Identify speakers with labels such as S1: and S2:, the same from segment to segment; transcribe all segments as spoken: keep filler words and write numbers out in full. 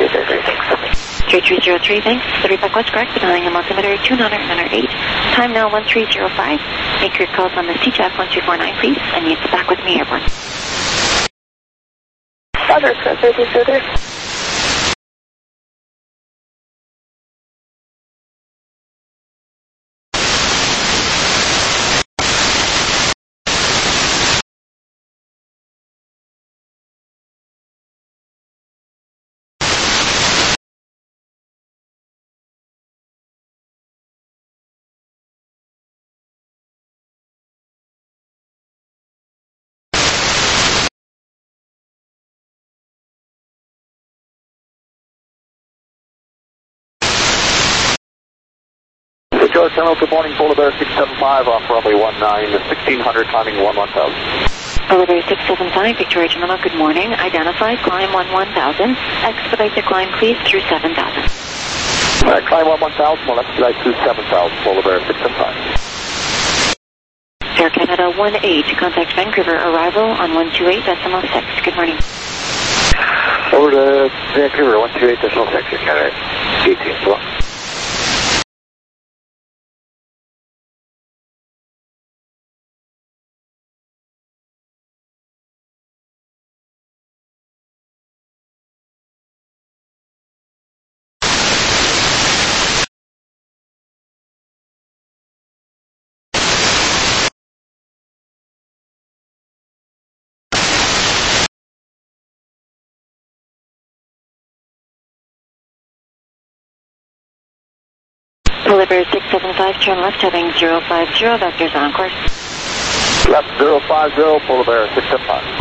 S1: three three zero three, thanks. The repack was correct, dialing in altimeter two nine nine eight. Time now one three zero five. Make your calls on the C J F one two four nine, please, and it's back with me, airborne.
S2: Father, thirty further.
S3: George Terminal, good morning, Polar Bear six seven five off runway one nine, sixteen hundred, climbing one one thousand.
S1: Polar Bear six seven five, Victoria Terminal, good morning. Identify, climb one one thousand. Expedite the climb, please, through seven thousand.
S3: Alright, climb one one thousand, we'll expedite through seven thousand, Polar Bear six seven five.
S1: Air Canada one eight, contact Vancouver, arrival on one two eight decimal six. Good morning.
S3: Over to Vancouver, one two eight decimal six, Air Canada eighteen, so.
S1: Polar Bear six seven five, turn left heading zero five zero, vectors on course.
S3: Left zero five zero, Polar Bear six seven five.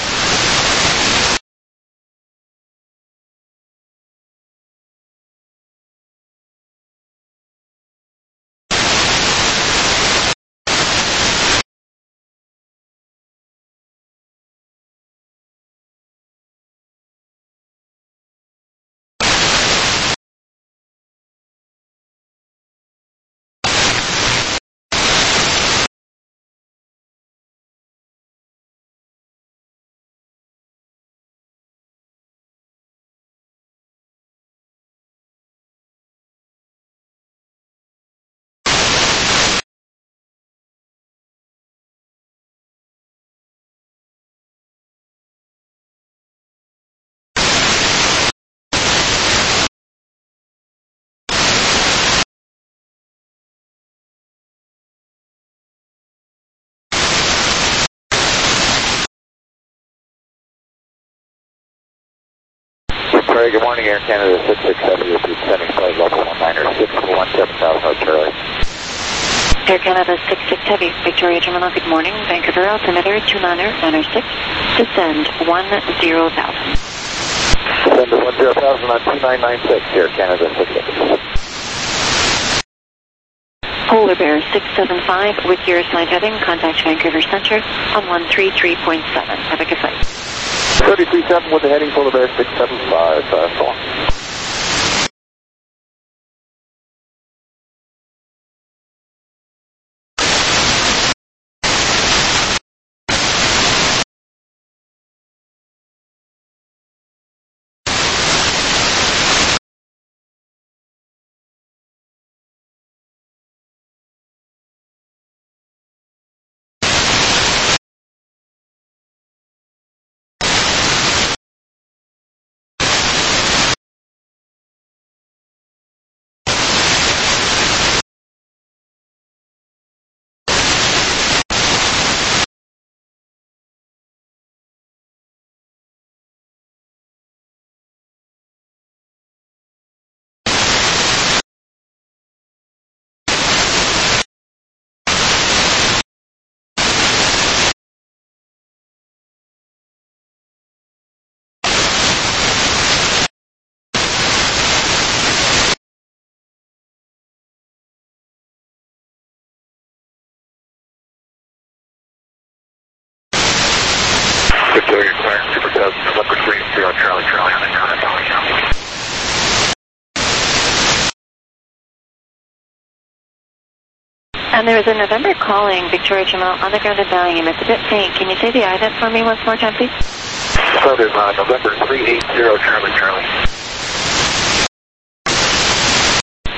S3: Victoria, good morning, Air Canada six six seven, you're descending flight level one niner six one seven thousand, Charlie.
S1: Air Canada six six Heavy, Victoria Terminal, good morning. Vancouver, altimeter two nine nine six, descend one zero thousand.
S3: Descend to one zero thousand on two nine nine six, Air Canada six six.
S1: Polar Bear six seven five, with your assigned heading, contact Vancouver Centre on one three three point seven. Have a good flight.
S3: thirty-three seven with the heading Polar Bear six seven five, uh, so on. Victoria, clearance, Super Cubs, Leopard three zero, Charlie, Charlie, on the ground, Charlie.
S1: And there was a November calling, Victoria Terminal, on the ground and volume. It's a bit faint. Can you say the I V A T for me once more time, please?
S3: Southern, uh, November three eight zero, Charlie, Charlie.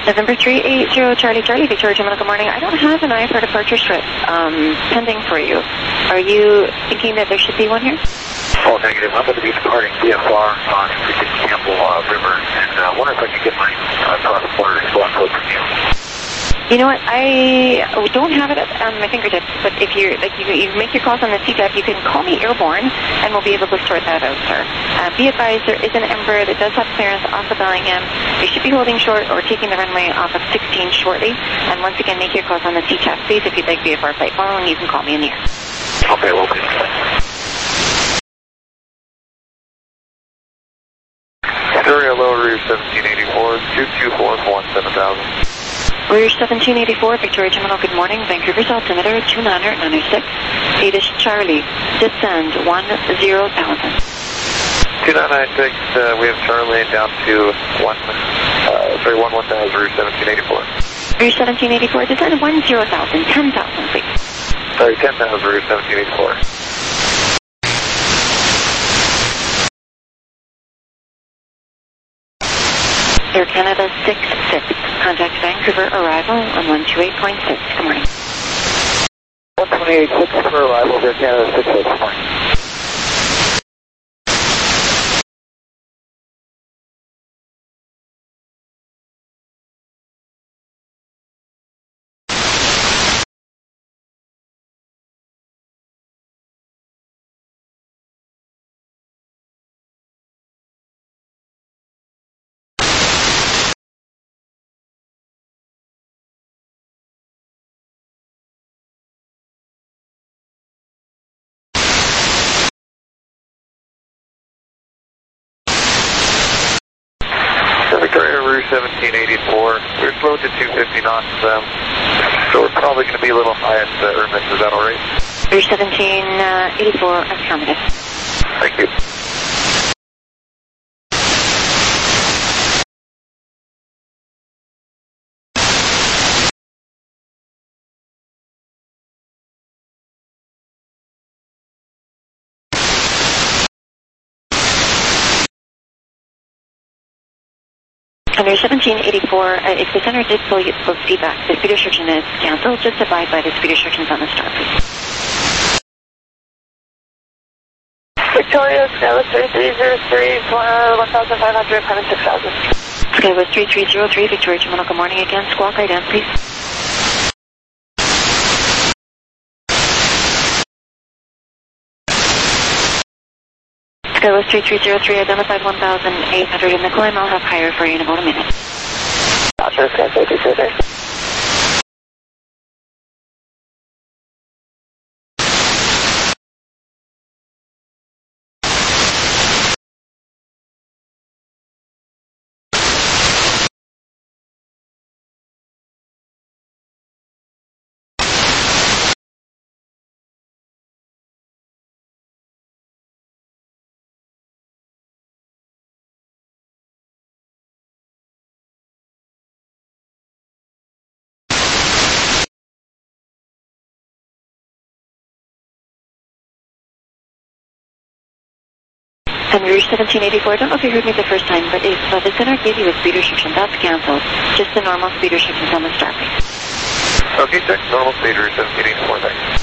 S1: November three eight zero Charlie Charlie, Victoria Terminal, good morning. I don't have an I F R departure script um, pending for you. Are you thinking that there should be one here?
S3: Oh, negative. I'm going to be departing V F R on Campbell uh, River, and I uh, wonder if I can get my uh, cross-border swap code from you.
S1: You know what, I don't have it on my fingertips, but if you're, like, you, you make your calls on the C T F, you can call me airborne, and we'll be able to sort that out, sir. Uh, be advised, there is an Embraer that does have clearance off of Bellingham. They should be holding short or taking the runway off of sixteen shortly. And once again, make your calls on the C T F, please. If you'd like V F R flight following, you can call me in the air.
S3: Okay, well, please. Victoria, low Rouge seventeen eighty-four, two two four one seven thousand.
S1: Rouge seventeen eighty-four, Victoria Terminal, good morning. Vancouver's altimeter two nine nine six. Adish Charlie, descend one zero thousand.
S3: two nine nine six, uh, we have Charlie down to one, uh, sorry, one one thousand, Rouge seventeen eighty-four.
S1: Rouge seventeen eighty-four, descend one zero thousand, ten thousand, please.
S3: Sorry, ten thousand, Rouge seventeen eighty-four.
S1: Air Canada six six, contact Vancouver arrival on one two eight point six, good morning.
S3: one twenty-eight point six for arrival, Air Canada six six, good morning. Victoria, Rouge seventeen eighty-four, we're slowed to two fifty knots, um, so we're probably going to be a little high at uh, Irmis, is that alright?
S1: Rouge seventeen eighty-four, affirmative.
S3: Thank you.
S1: Under seventeen eighty-four, uh, if the center did pull you pull feedback, the speed restriction is cancelled. Just abide by the speed restrictions on the star, please.
S2: Victoria, Skywest three three zero three, one thousand five hundred, coming six thousand.
S1: Skywest three three zero three, Victoria Terminal, good morning again. Squawk ident, please. Skywest three three zero three, identified one thousand eight hundred in the climb. I'll have higher for you in about a minute.
S2: Roger, Skywest three three zero three.
S1: And Rouge seventeen eighty-four, I don't know if you heard me the first time, but if uh, the center gave you a speed restriction, that's cancelled. Just the normal speed restrictions on the star, please.
S3: Okay, check. Normal speed, Rouge seventeen eighty-four, thanks.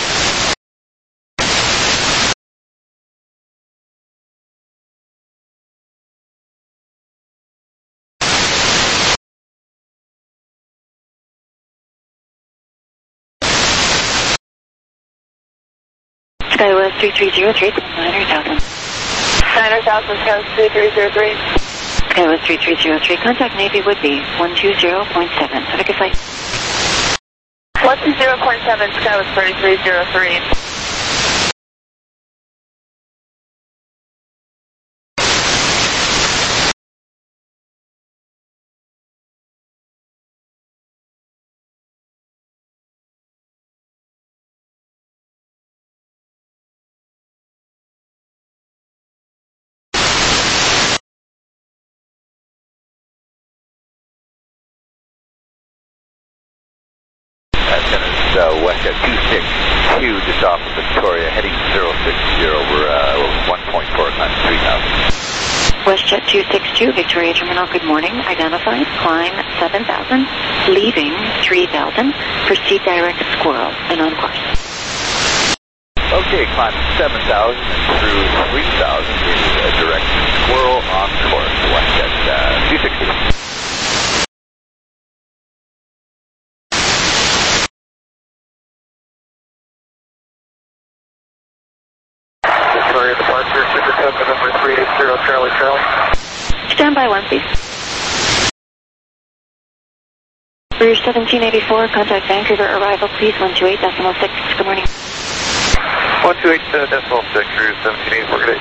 S1: Skywest three three zero three, nine hundred thousand.
S2: nine hundred thousand, Skywest three three zero three.
S1: Skywest three three zero three, contact Navy would be one two zero point seven. Have a good flight.
S2: one two zero point seven, Skywest three three zero three.
S3: Uh, west at two six two, just off of Victoria, heading zero six zero. We're uh, one point four times three thousand.
S1: WestJet two six two, Victoria Terminal, good morning. Identified, climb seven thousand, leaving three thousand. Proceed direct Squirrel and on course.
S4: Okay, climb seven thousand through three thousand in uh, direct Squirrel on course. WestJet uh, two six two.
S3: Victoria departure, Super Cub number three eight zero, Charlie Charlie.
S1: Stand by one, please. Rouge seventeen eighty-four, contact Vancouver, arrival, please, one two eight decimal six, good morning.
S4: one two eight decimal six, Rouge seventeen eighty-four, good day.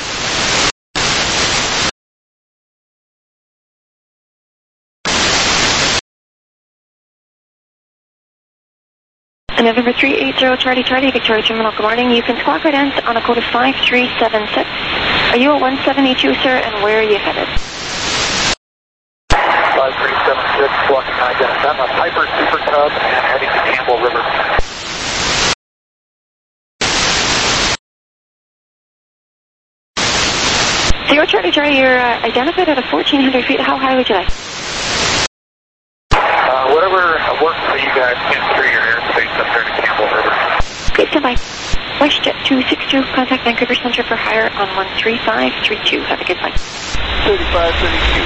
S1: November three eight zero, Charlie Charlie, Victoria Terminal, good morning. You can squawk right in on a code of five three seven six. Are you at one seventy-two, sir, and where are you headed?
S3: five three seven six, walking identity. I'm a Piper Super Cub and heading to Campbell River.
S1: Zero Charlie Charlie, you're uh, identified at a fourteen hundred feet. How high would you like?
S3: Uh, whatever works for you guys, get through your airspace up there to Campbell River.
S1: Okay, stand by. WestJet two six two, contact Vancouver Centre for hire on one three five three two. Have a good flight.
S4: thirty-five thirty-two.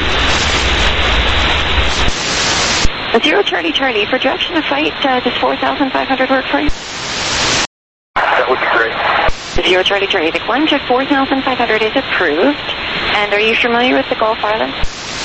S1: Zero Charlie Charlie, for direction of flight, uh, does four thousand five hundred work for you?
S3: That would be great.
S1: Zero Charlie Charlie, the climb to four thousand five hundred is approved. And are you familiar with the Gulf Islands?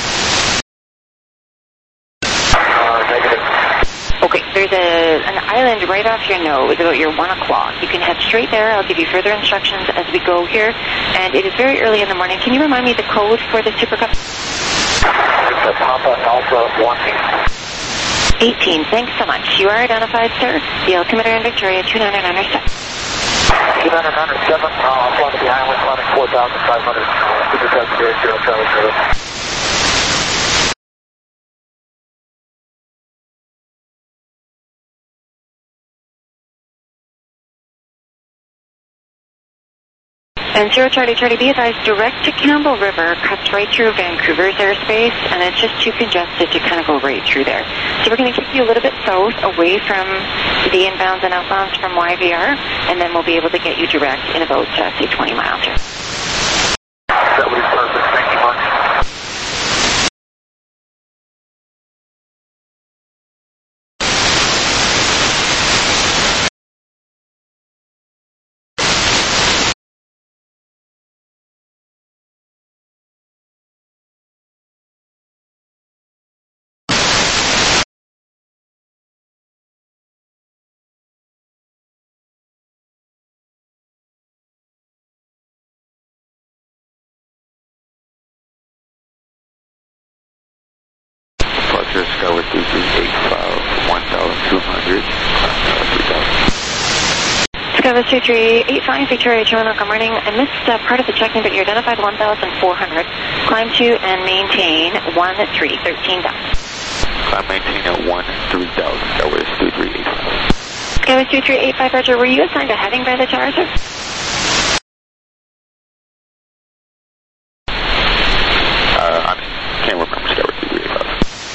S3: Uh, negative.
S1: Okay, there's a an island right off your nose about your one o'clock. You can head straight there. I'll give you further instructions as we go here. And it is very early in the morning. Can you remind me the code for the Super Cup?
S3: It's a Papa Alpha one eight.
S1: eighteen. Thanks so much. You are identified, sir. The altimeter in Victoria, two nine nine seven.
S3: two nine nine seven, uh, I'm flying to the island, flying four thousand five hundred. Uh, Super Cub zero zero, Charlie Charlie.
S1: And Zero Charlie Charlie, be advised, direct to Campbell River cuts right through Vancouver's airspace, and it's just too congested to kind of go right through there. So we're going to kick you a little bit south, away from the inbounds and outbounds from Y V R, and then we'll be able to get you direct in about, uh, say, twenty miles here.
S3: That would be perfect. Thank you much.
S4: Departure Skyward three three eight five, one thousand two hundred, three thousand.
S1: Skyward two three eight five, Victoria Terminal, good morning. I missed uh, part of the check-in, but you're identified one thousand four hundred. Climb to and maintain one three one three thousand.
S4: Climb maintain at one three thousand, Skyward two three eight five.
S1: Skyward two three eight five, Roger, were you assigned a heading by the tower, sir?
S4: Uh, I can't remember Skyward two three eight five.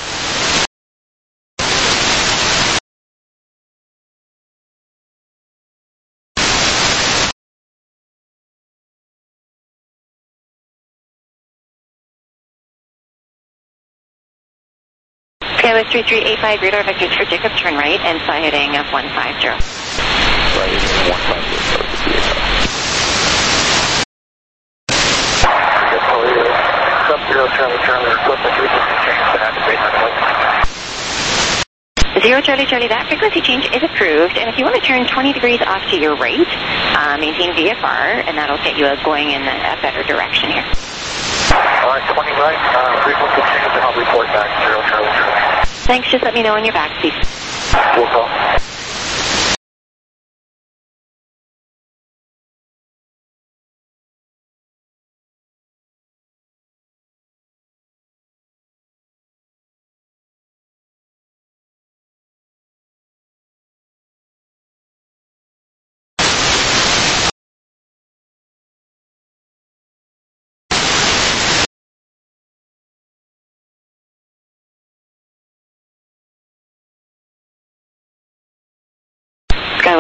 S1: Skyward three three eight five, radar vector for Jacob, turn right and fly heading of one five zero.
S4: Right, one five zero, Skyward two three eight five.
S3: Sub-Zero, Charlie Charlie, request a frequency change to activate my flight.
S1: Zero Charlie Charlie, that frequency change is approved, and if you want to turn twenty degrees off to your right, uh, maintain V F R, and that'll get you going in a better direction here.
S3: All right, twenty right, uh, frequency change, and I'll report back. Zero, Charlie Charlie.
S1: Thanks, just let me know when you're back, please.
S3: We'll call.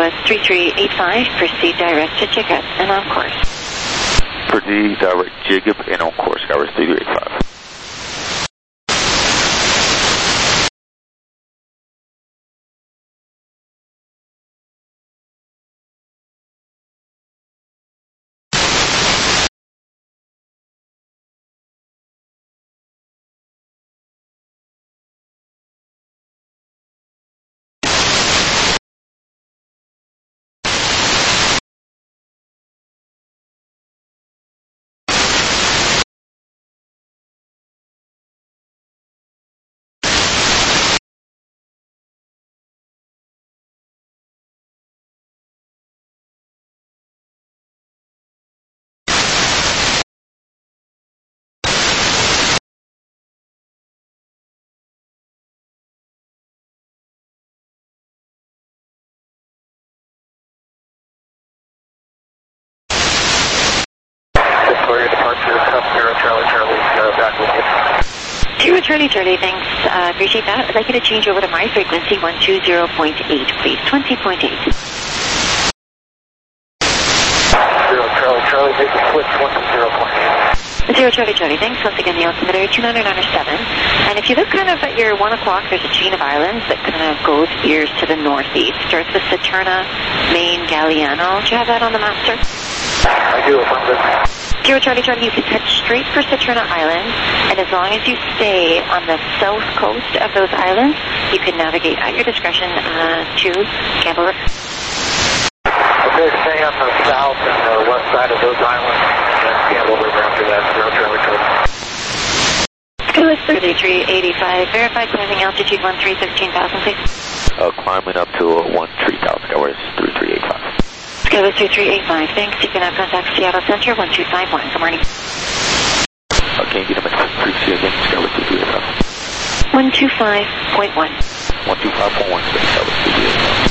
S1: was three three eight five, proceed direct to Jacob and on course.
S4: Proceed direct Jacob and on course, Skyward three three eight five.
S1: Zero Charlie Charlie, thanks. Uh, appreciate that. I'd like you to change over to my frequency, one two zero point eight, please. twenty point eight.
S3: Zero Charlie Charlie, make the switch one to zero point eight.
S1: Zero Charlie Charlie, thanks. Once again, the altimeter two nine nine seven. And if you look kind of at your one o'clock, there's a chain of islands that kind of goes veers to the northeast. Starts with Saturna, Maine, Galliano. Do you have that on the map, sir?
S3: I do, affirmative.
S1: Zero Charlie Charlie, you can head straight for Saturna Island, and as long as you stay on the south coast of those islands, you can navigate at your discretion uh, to Campbell River.
S3: Okay, stay on the south and the west side of those islands, and then Campbell River after that, Zero Charlie Charlie.
S1: Skyless thirty-three eighty-five, verified climbing altitude one three thirteen thousand, please.
S4: Uh, climbing up to uh, one three thousand, Skyward three three eight five.
S1: Skyless three three eight five, thanks. You can have contact Seattle Center one two five one. Good morning.
S4: Uh, can you get him at frequency again, Skyward three three eight five?
S1: one two five point one.
S4: one two five point one, Skyward three three eight five.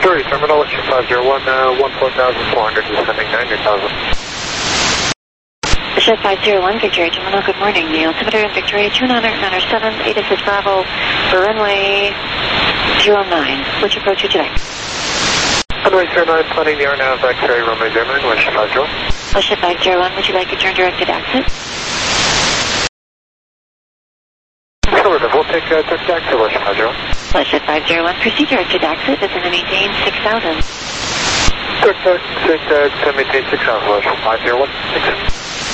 S3: Sorry, terminal, Western five zero one, uh, one four thousand four hundred, descending nine thousand.
S1: Shed five zero one, Victoria Terminal, good morning. The altimeter in Victoria two nine nine seven, A D S is Bravo, for runway zero nine. Which approach would you like?
S3: Runway zero nine, planning the R N A V X-ray, runway zero nine, Western five zero one.
S1: Shed five zero one, would you like a turn directed exit?
S3: Affirmative, we'll take uh, direct exit, Western five zero one.
S1: Shed five zero one, proceed directed exit, descend and maintain six thousand.
S3: Direct exit, uh, maintain six thousand, Western five zero one. Thanks.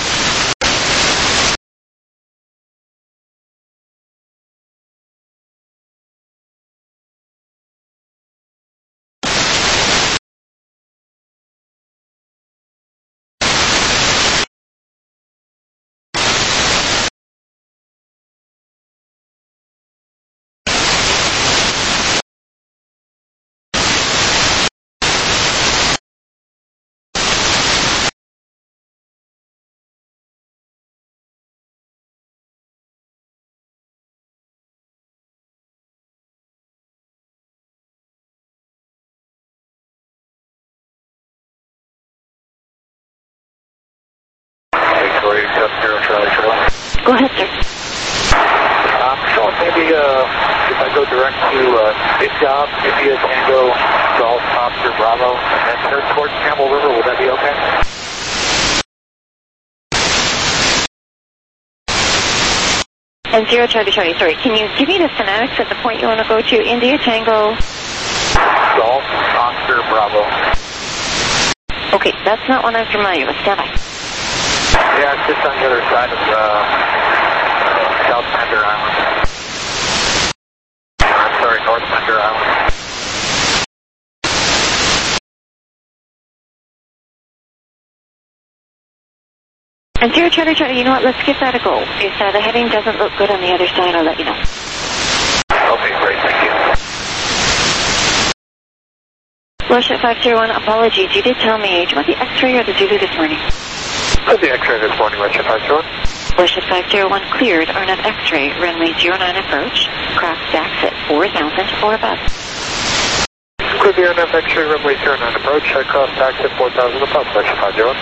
S3: Victoria, seven zero, Charlie, Charlie.
S1: Go ahead, sir.
S3: Um, so maybe uh, if I go direct to uh, Big Job, India Tango, Golf, Oscar, Bravo, and then turn towards Campbell River, would that be okay?
S1: And zero Charlie Charlie, sorry, can you give me the phonetics at the point you want to go to? India Tango.
S3: Golf, Oscar, Bravo.
S1: Okay, that's not one I'm familiar with. Stand by.
S3: Yeah, it's just on the other side of uh, South Pender Island. I'm sorry, North Pender Island.
S1: And zero Charlie Charlie, you know what, let's give that a go. If uh, the heading doesn't look good on the other side, I'll let you know.
S3: Okay, great, thank you.
S1: Russia five zero one, apologies, you did tell me, do you want the X-ray or the Zulu this morning?
S3: Put the X-ray this morning, Russia five zero one.
S1: Russia five zero one cleared, R N A V X-ray, runway zero nine approach, craft stacks at four thousand or above.
S3: Clear the R N A V X-ray, runway zero nine approach, cross tax at four thousand above, Russia five zero one.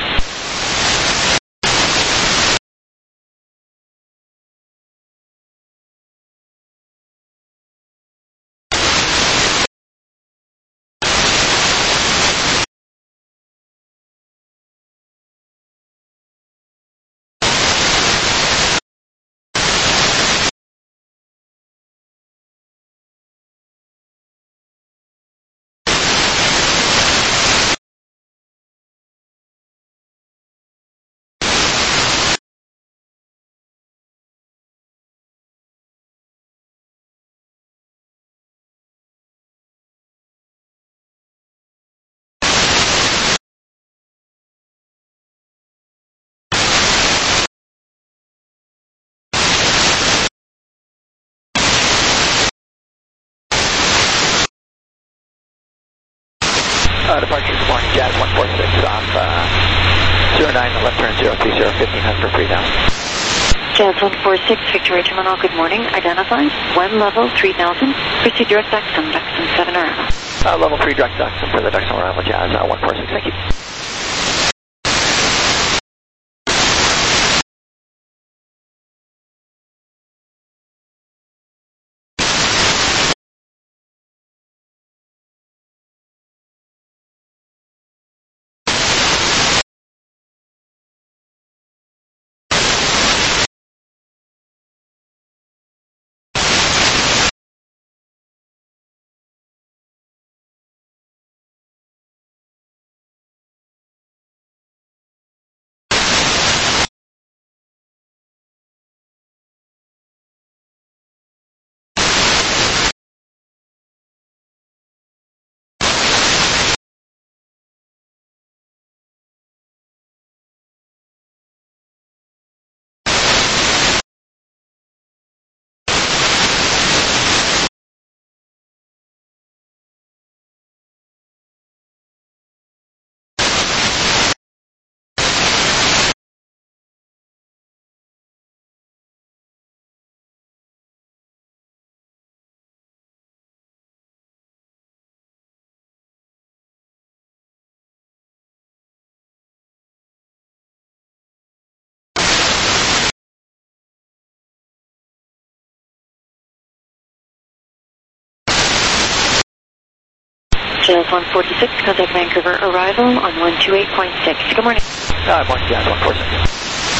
S5: Uh, departure this morning, Jazz one four six off uh, zero nine, left turn zero three zero, fifteen hundred for three thousand.
S1: Jazz one four six, Victoria Terminal, good morning. Identified, one level three thousand. Proceed direct Duxton, Duxton seven arrival.
S5: Uh, level three direct Duxton for the Duxton arrival, Jazz uh, one four six, thank you.
S1: Jazz one forty-six, contact Vancouver arrival on one two eight point six. Good morning.
S5: Uh, morning, Jazz one forty-six.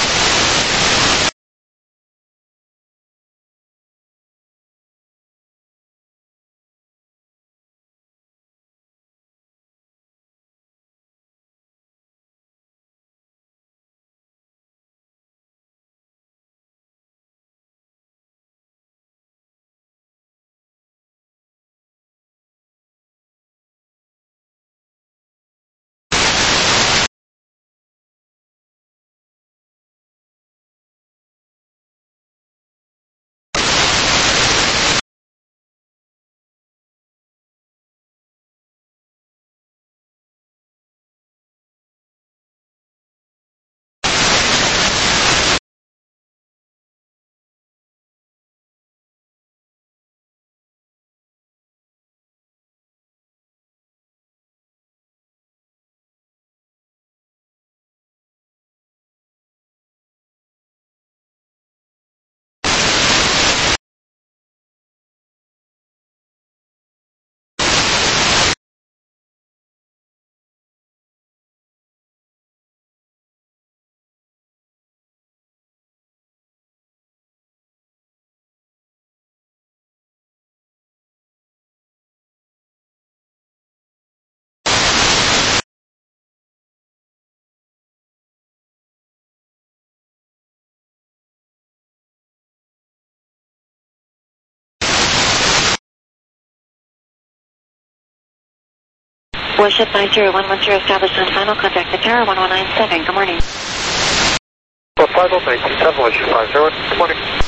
S1: Worship nine zero one one zero established on final, contact the tower one one nine seven. Good morning.
S3: Well, five oh nine two seven, Worship five zero, good morning.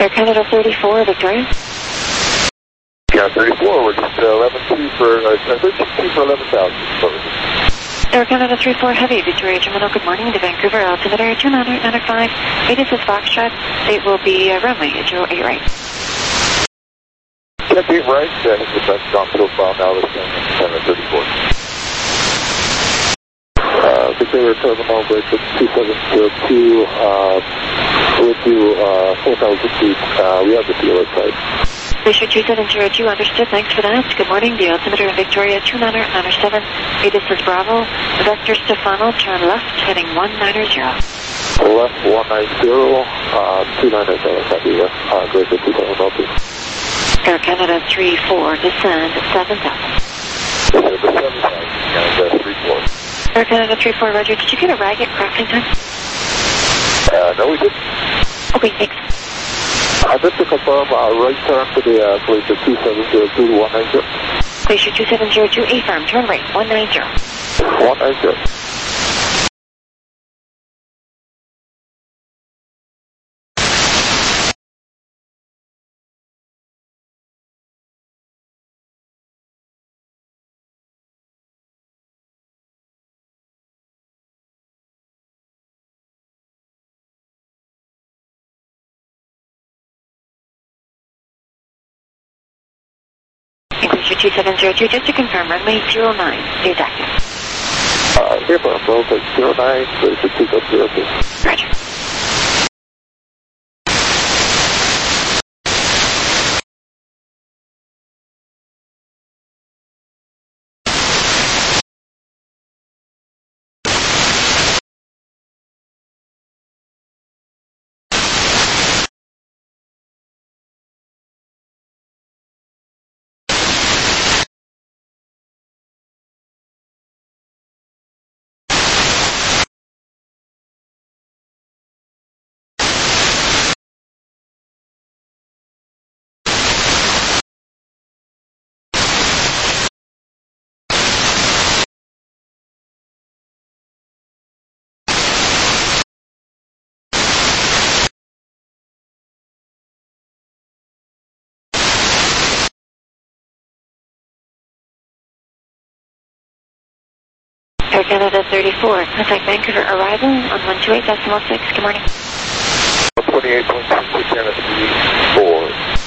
S1: Air Canada thirty-four, Victoria.
S3: Yeah, thirty-four, we're just uh, eleven two for, uh, thirteen two for eleven thousand.
S1: Air Canada three four Heavy, Victoria Terminal, good morning to Vancouver, altimeter two nine nine five, Vegas is Foxtrot, it will be uh, runway zero eight right.
S3: Can I be right? I think the best ground profile now is seven thirty-four. Uh, Victoria Terminal, break two seven zero two, uh, we'll do uh, four thousand feet, uh, we have the dealer side.
S1: Glacier two seven zero two, understood, thanks for that. Good morning, the altimeter in Victoria two nine nine seven, Vegas is Bravo, Vector Stefano, turn left, heading one nine zero.
S3: Left one nine zero, uh, two nine nine seven, copy, west, uh, Glacier two seven zero two.
S1: Air Canada three four, descend seven thousand.
S3: seven thousand, Canada three four.
S1: Air Canada three four, roger, did you get a Raggett crossing time?
S3: Uh, no, we didn't.
S1: Okay, thanks.
S3: Uh, just to confirm, uh, right turn to the uh, Glacier two seven zero two to one nine zero.
S1: Glacier two seven zero two, affirm, turn right, one nine zero.
S3: one nine zero.
S1: Glacier two seven zero two, just to confirm, runway zero nine is active.
S3: Uh, here for Bravo, zero nine, Glacier two seven zero two.
S1: Roger. Air Canada thirty-four, contact Vancouver, arrival on one two eight decimal six, good morning.
S3: twenty-eight point six, Canada four.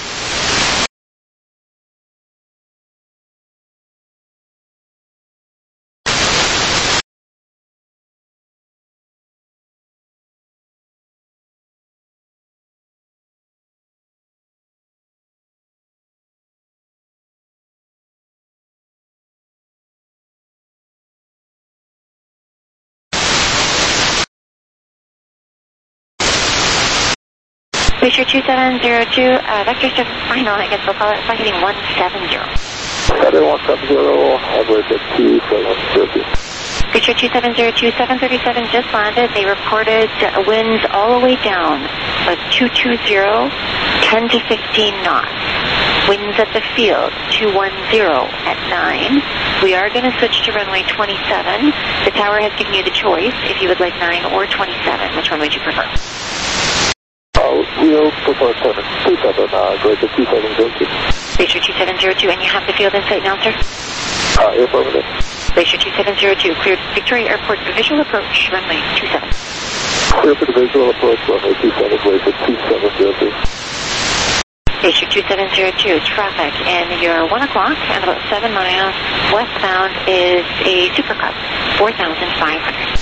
S1: Glacier two seven zero two, uh, Vector Stefano, I guess we'll call it, flight heading one seven zero.
S3: Heading one seven zero, average at two seven zero two.
S1: Glacier two seven zero two, seven thirty-seven just landed. They reported uh, winds all the way down, uh, two two zero, ten to fifteen knots. Winds at the field, two one zero at nine. We are going to switch to runway twenty-seven. The tower has given you the choice if you would like nine or twenty-seven. Which one would you prefer?
S3: Uh, we'll prefer seven two seven, uh, Glacier two seven zero two.
S1: Glacier two seven zero two, and you have the field in sight now, sir?
S3: Uh, affirmative.
S1: Glacier two seven zero two, cleared Victoria Airport visual approach, runway two seven.
S3: Clear for the visual approach, runway two seven, Glacier two seven zero two.
S1: Glacier two seven zero two, traffic in your one o'clock and about seven miles westbound is a Super Cup, four thousand five hundred.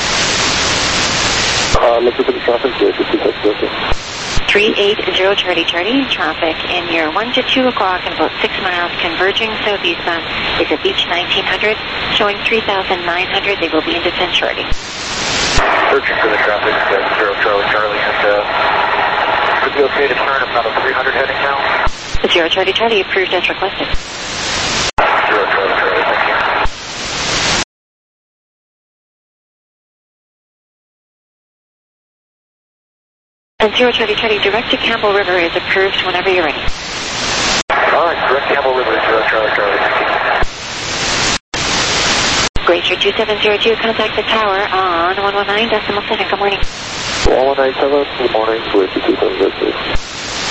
S3: Uh, looking for the traffic, Glacier two seven zero two.
S1: three eight zero Charlie Charlie, traffic in your one to two o'clock and about six miles converging southeastbound is a Beach nineteen hundred, showing three thousand nine hundred. They will be in descent shortly.
S3: Searching for the traffic, uh, zero Charlie Charlie, and uh, would be okay to turn about a three hundred heading now?
S1: zero Charlie Charlie, approved as requested.
S3: zero Charlie Charlie, thank you.
S1: And zero Charlie Charlie, direct to Campbell River is approved whenever you're ready.
S3: All right, direct Campbell River, zero Charlie Charlie, thank you.
S1: Glacier two seven zero two, contact the tower on one one nine decimal seven. Good morning.
S3: one one nine seven, good morning, Glacier two seven zero two.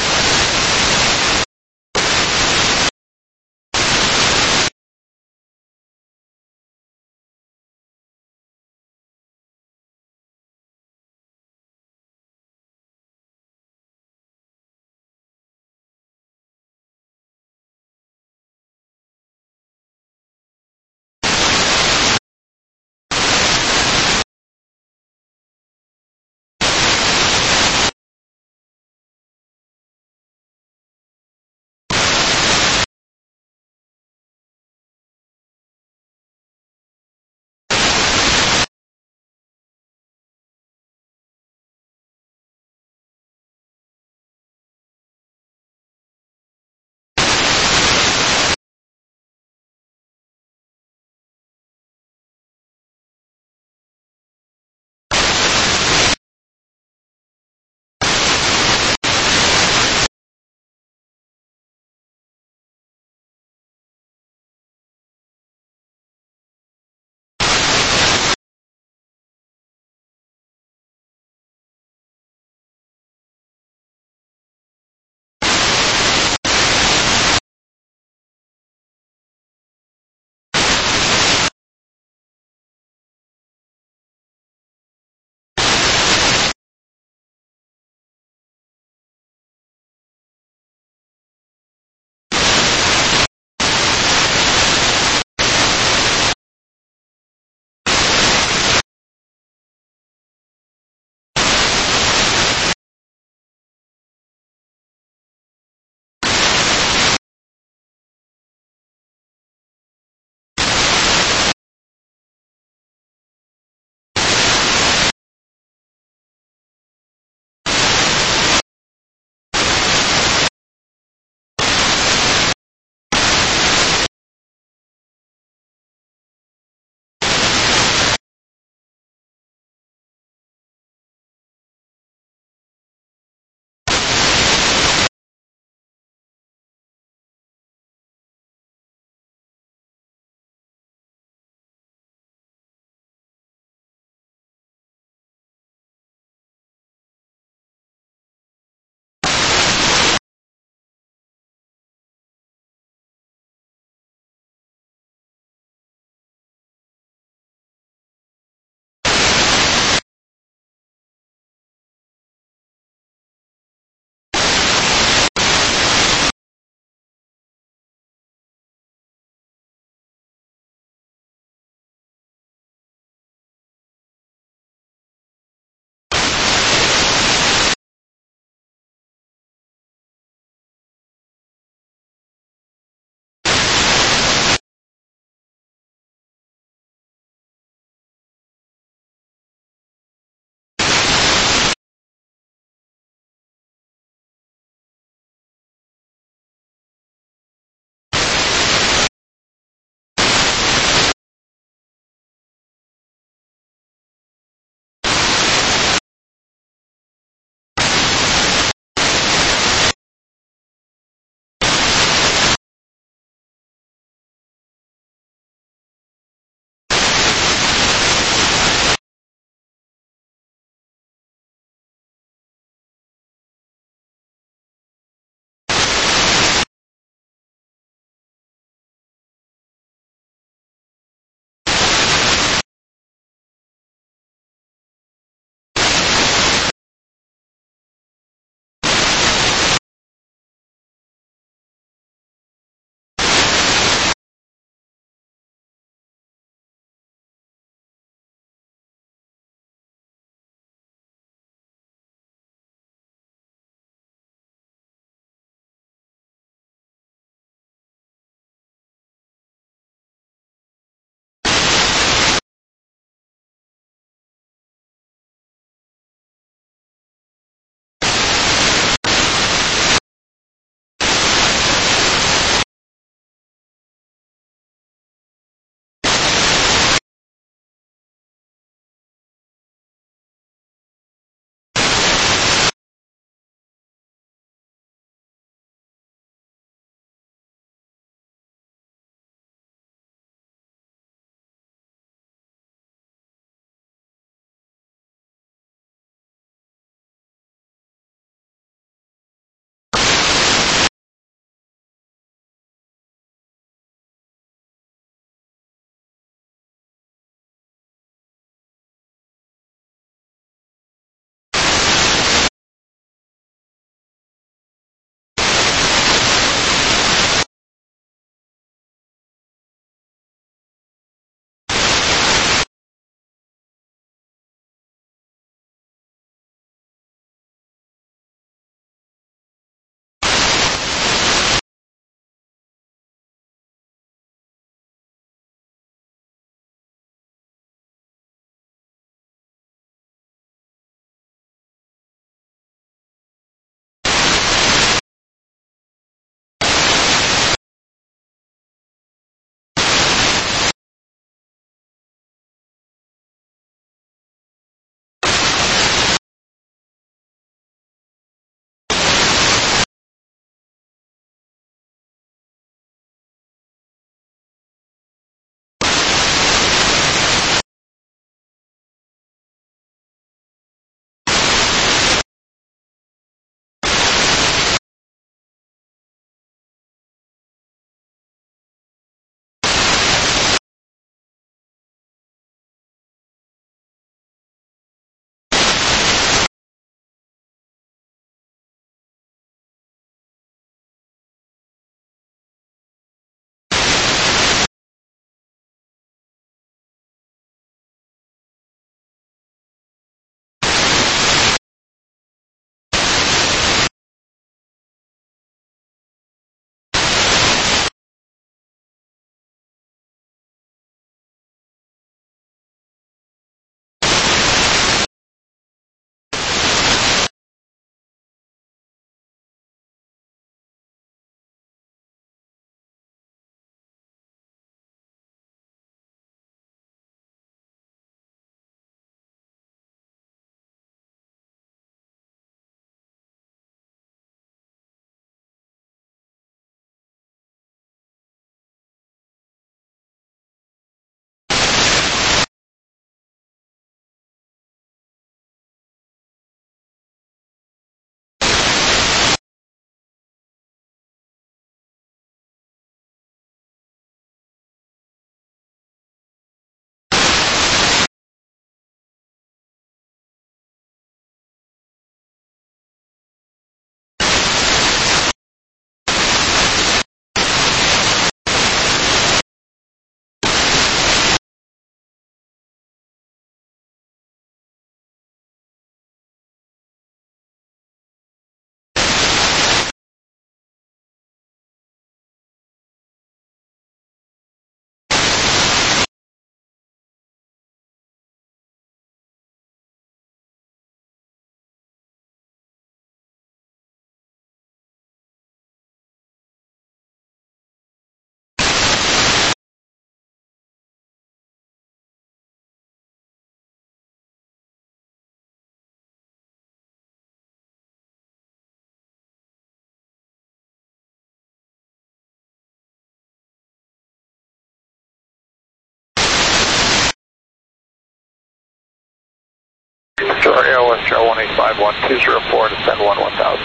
S3: Victoria, West Trail one eight five one two zero four, descend one one thousand.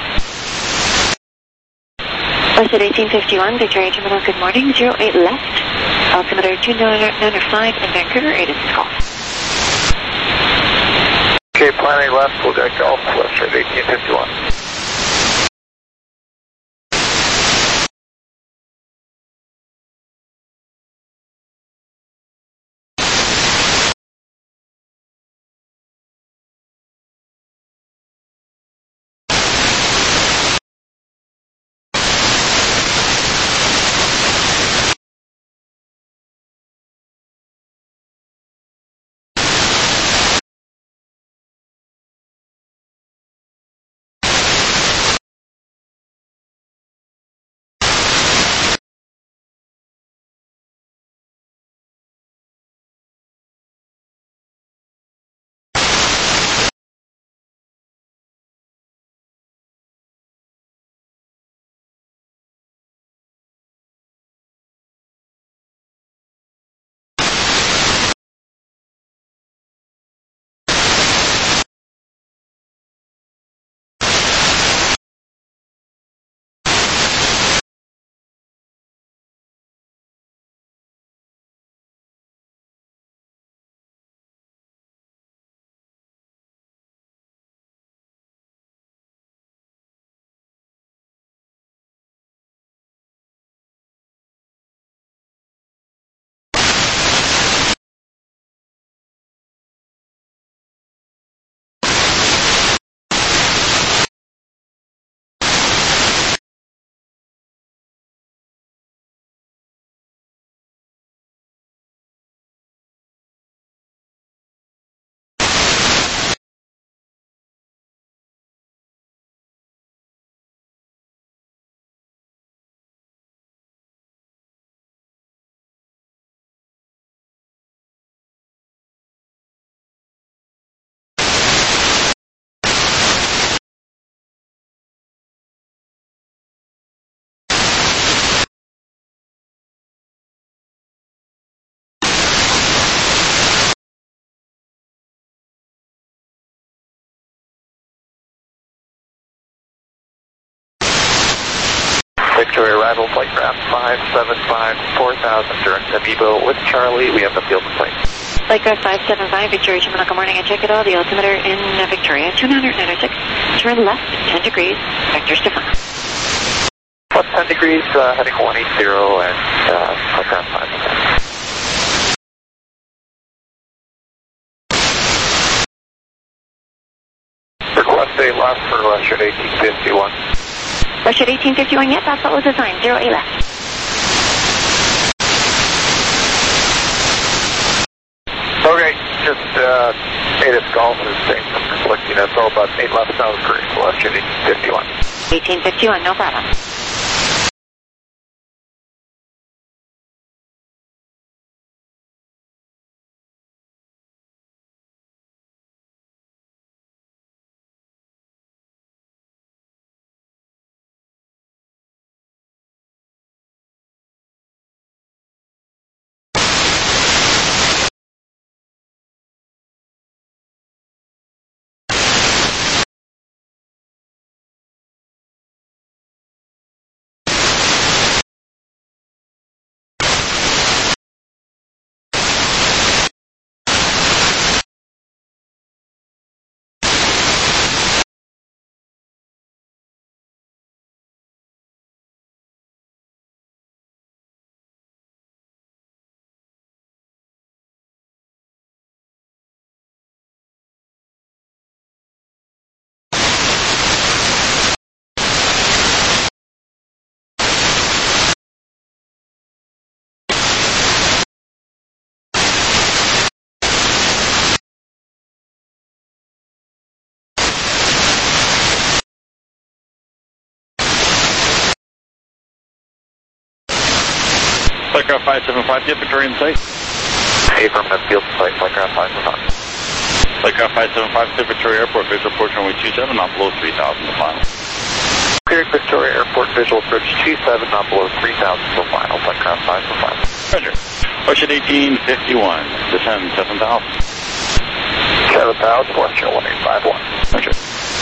S1: West at eighteen fifty-one, Victoria Terminal, good morning, zero eight left, altimeter two nine five in Vancouver, eight is call.
S3: Okay, plan A left, we'll get Golf, West at eighteen fifty-one. Victoria arrival, flight craft five seven five, four thousand, direct to Vivo with Charlie, we have the field in place.
S1: Flight craft five seven five, Victoria Terminal, good morning, I check it all, the altimeter in uh, Victoria, two nine nine six, turn left, ten degrees, vectors to front.
S3: Plus ten degrees, uh, heading one eight zero, and uh, flight craft five seven five. Request a left for Western eighteen fifty-one.
S1: Western eighteen fifty-one, yes, that's what was assigned, zero eight left.
S3: Okay, just uh, Native Golf is saying some conflicting, that's all about eight left sounds great, Western eighteen fifty-one.
S1: eighteen fifty-one, no problem.
S4: Flightcraft five seven five, do you have Victoria in sight?
S3: Affirmative, field in sight, Flightcraft five seven five.
S4: Flightcraft five seven five, to Victoria Airport, visual approach runway two seven, not below three thousand to final.
S3: Cleared Victoria Airport, visual approach two seven, not below three thousand to final, Flightcraft five seven five.
S4: Roger. Ocean eighteen fifty-one, descend seven thousand.
S3: seven thousand, West Channel one eight five one.
S4: Okay.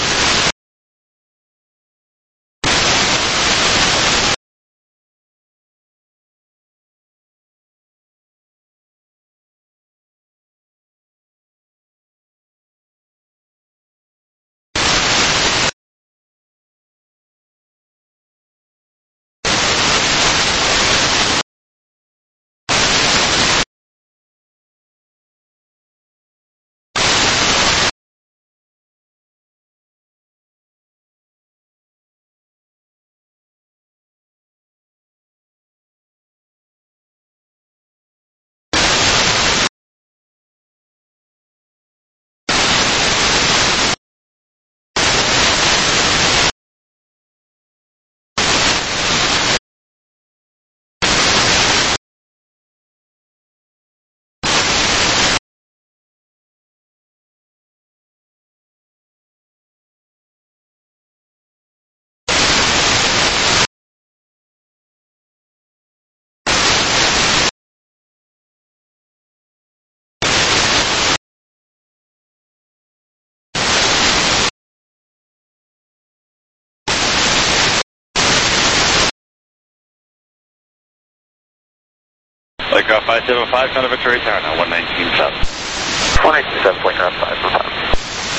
S4: Aircraft five seven five, Contact Victoria Tower now, one nineteen seven.
S3: one nineteen seven point nine five for five.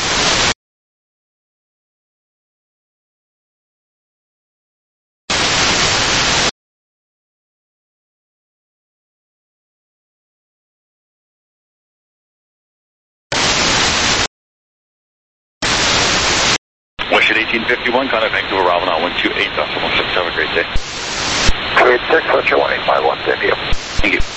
S4: Western eighteen fifty-one, contact Vancouver Bravo now, one two eight decimal six. Have a great day.
S3: two eight six, Western one eight five one, thank you.
S4: Thank you.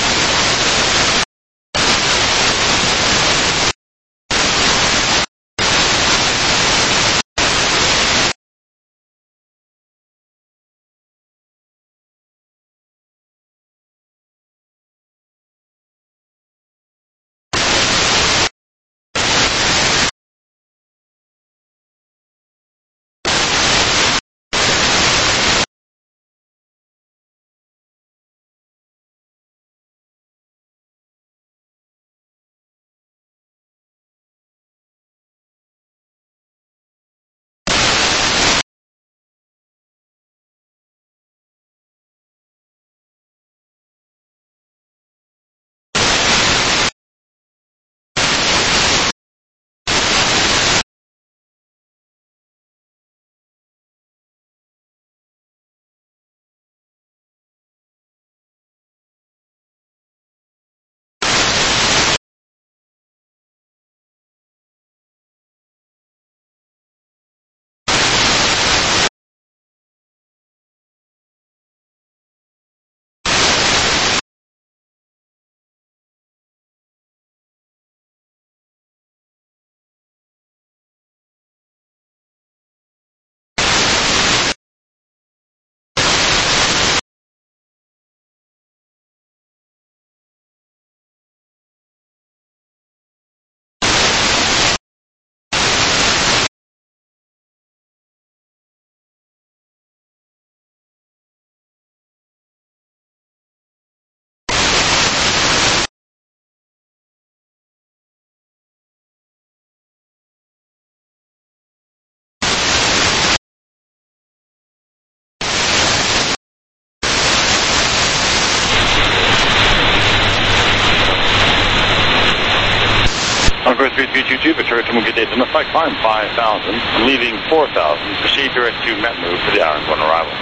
S4: Concourse three three two two, Victoria to good day. Identify climb five thousand, leaving four thousand. Proceed direct to Metmove for the hour and one arrival.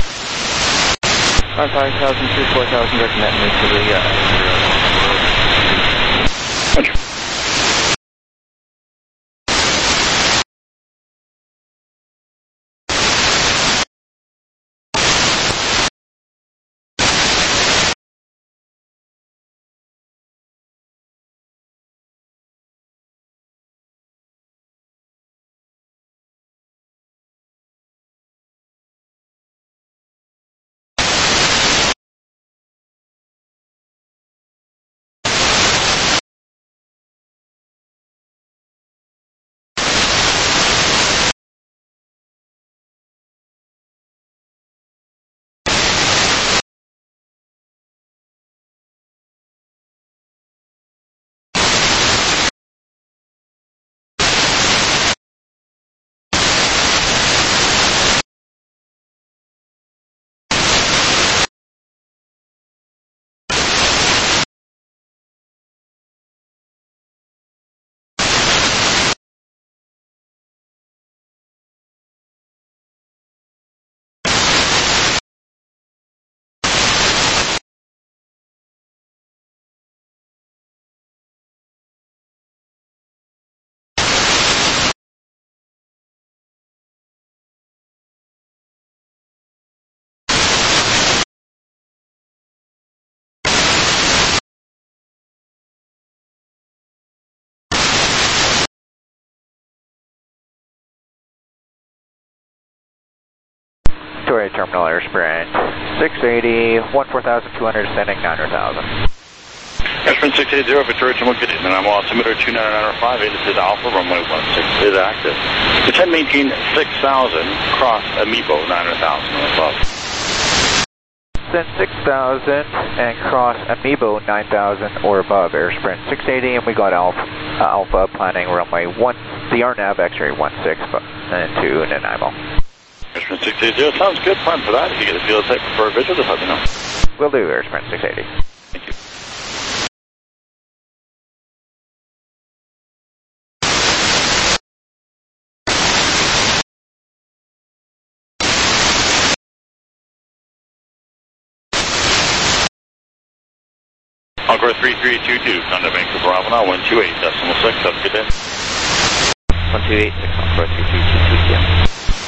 S5: Climb five thousand to four thousand, direct net move to the, uh,
S4: Thank you.
S5: Detroit Terminal Air Sprint six eighty, one four thousand two hundred, descending nine thousand.
S4: Airsprint six eighty, Victoria Terminal, good evening. I'm altimeter two nine nine five eight, this is Alpha, runway one six is active. Descend maintain six thousand, cross Amiibo nine thousand and above.
S5: Descend six thousand and cross Amiibo nine thousand or above, Airsprint six eighty, and we got Alpha, uh, Alpha planning runway one, the R NAV X-ray one six and two Nanaimo.
S4: Airsprint six eighty, sounds good, plan for that. If you get a field type for a visual, just let me know.
S5: Will do, Airsprint six eighty.
S4: Thank you. Encore three three two two, contact Vancouver Bravo now, one two eight decimal six, have a good day.
S5: one two eight six, Encore three three two two, yeah.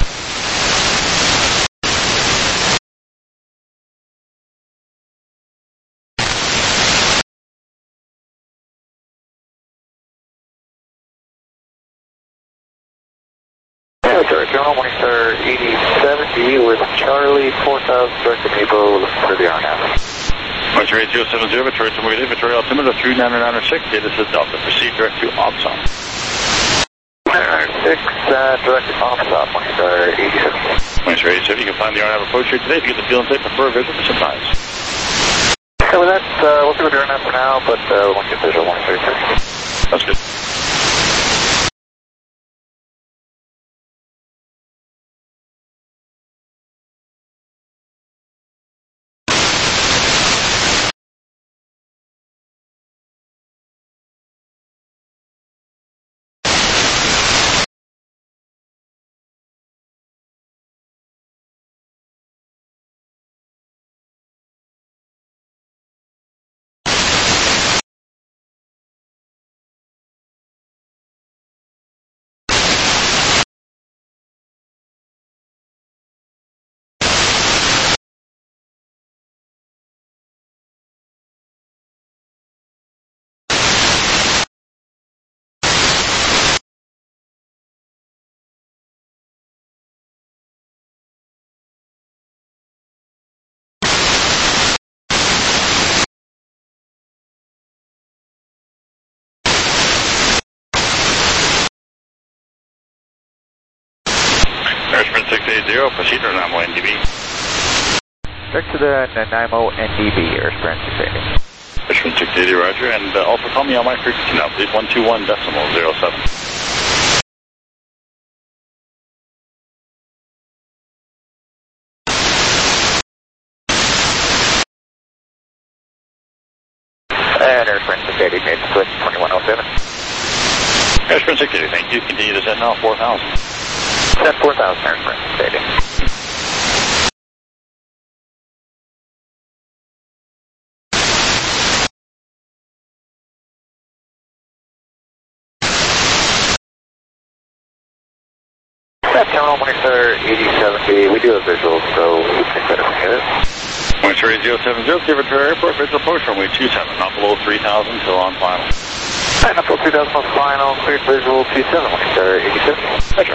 S3: Victoria Terminal, Morningstar eighty seventy with Charlie, four thousand direct Amiibo, looking for the R NAV.
S4: Montreal zero seven zero, Victoria Terminal, Victoria altimeter three nine nine six, data says Delta, proceed direct to OPSOM.
S3: nine nine six, uh, direct to OPSOM, Morningstar eighty seventy.
S4: Montreal eighty seventy, you can find the R NAV approach here today. If you get the field and say prefer a visual for sometimes.
S3: So with that, uh, we'll see what the R NAV for now, but uh, we'll get visual Morningstar eighty seventy.
S4: That's good. Airsprint six eighty, proceed to Nanaimo N D B.
S5: Back to the Nanaimo N D B, Airsprint six eighty.
S4: Airsprint six eighty, roger, and uh, also call me on my frequency now, please, one two one decimal zero seven.
S3: And Airsprint six eighty, made split twenty-one oh seven.
S4: Airsprint six eighty, thank you. Continue to send now, four thousand.
S3: Send four thousand, Airsprint six eighty. That terminal, Morningstar eighty seventy, we do have visuals, so we think that if we get it.
S4: Montreal zero seven zero, Victoria Airport, visual approach runway two seven, not below three thousand, till on final.
S3: Alright, up till two thousand on final, cleared visual two seven, Morningstar eighty seventy.
S4: Roger.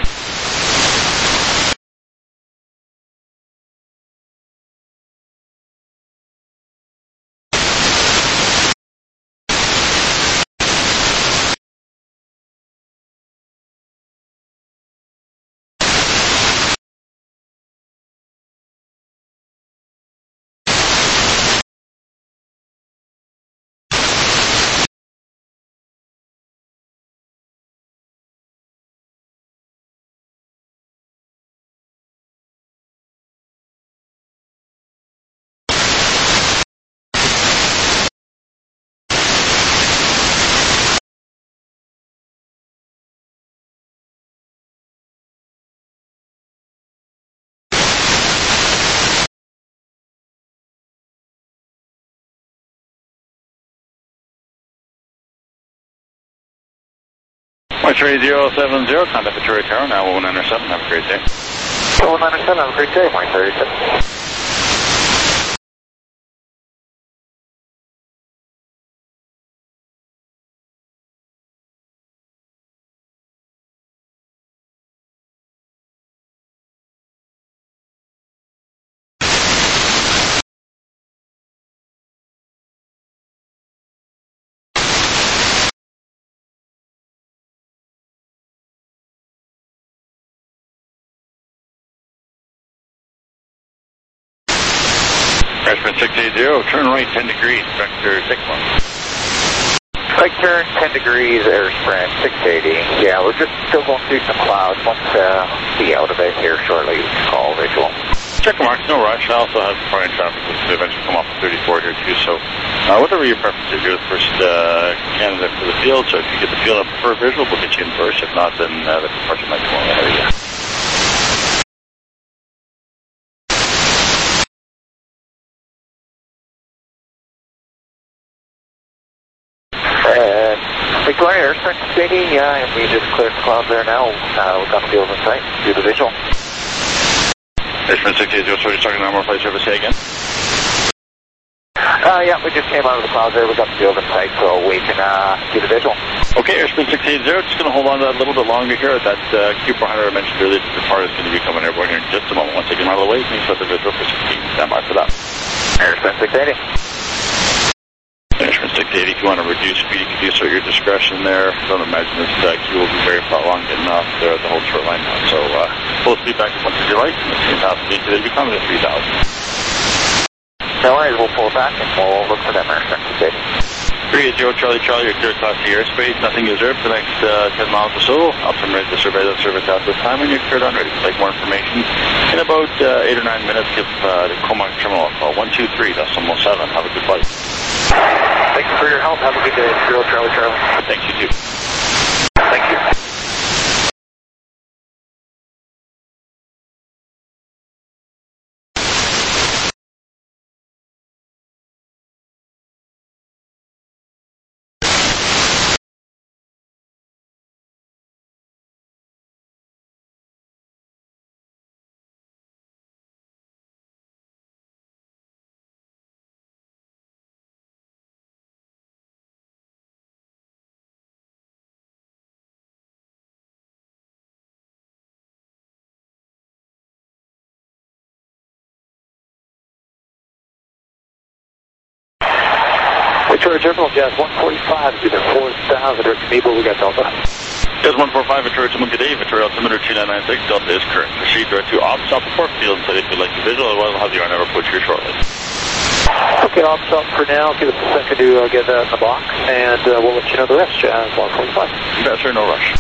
S4: Montreal zero seven zero, contact Victoria Tower, now one nine seven, have a great day.
S3: one nine seven, have a great day, Morningstar eighty seventy.
S4: Airsprint six eighty, turn right ten degrees, vector six one.
S3: Right turn, ten degrees, Airsprint six eighty. Yeah, we're just still going through some clouds. Once uh, be out of it here shortly, call visual.
S4: Check marks, no rush. I also have foreign traffic which will eventually come off of thirty-four here too, so uh, whatever your preference is, you're the first uh, candidate for the field, so if you get the field and prefer visual, we'll get you in first. If not, then uh, the departure might come on ahead of you.
S3: Victoria, Airsprint six eighty, yeah, and we just cleared the clouds there now. Uh, we've got the field in sight. Do the visual.
S4: Airsprint six eighty, sorry, starting normal flight service, say again.
S3: Uh, yeah, we just came out of the clouds there. We've got the field in sight, so we can uh, do the visual.
S4: Okay, Airsprint six eighty, just going to hold on to that a little bit longer here. That uh, Q four hundred I mentioned earlier, the part is going to be coming airborne here in just a moment. Once I get him out of the way, you can set the visual for sixteen. Stand by for that.
S3: Airsprint six eighty.
S4: Airsprint six eighty, if you want to reduce speed, you can do so at your discretion there. Don't imagine this uh, queue will be very far long getting off there, the whole short line now. So uh, full speed back as much as you like. And the same path speed today will be coming at three thousand.
S3: No worries, we'll pull back and we'll look for them, Airsprint six eighty.
S4: three eighty, Charlie Charlie, your clear class C airspace. Nothing reserved for the next uh, ten miles or so. Option ready to survey that service at this time, and you're cleared on ready to take more information. In about uh, eight or nine minutes, give uh, the Comox terminal a call. one two three, decimal seven. Have a good flight.
S3: Thanks for your help. Have a good day. Zero Charlie Charlie.
S4: Thanks, you too.
S3: Thank you. Victoria Terminal, Jazz one forty-five, either four thousand or Amoeba, we got Delta.
S4: Jazz one forty-five, Victoria Terminal, good day. Victoria altimeter two nine nine six, Delta is correct. Proceed direct to ops, stop the port field, so if you'd like to visual, otherwise I'll have the R N A approach here shortly.
S3: Okay, ops up for now. Give us a second to uh, get that in the box, and uh, we'll let you know the rest, Jazz one forty-five.
S4: Yes, sir, no rush.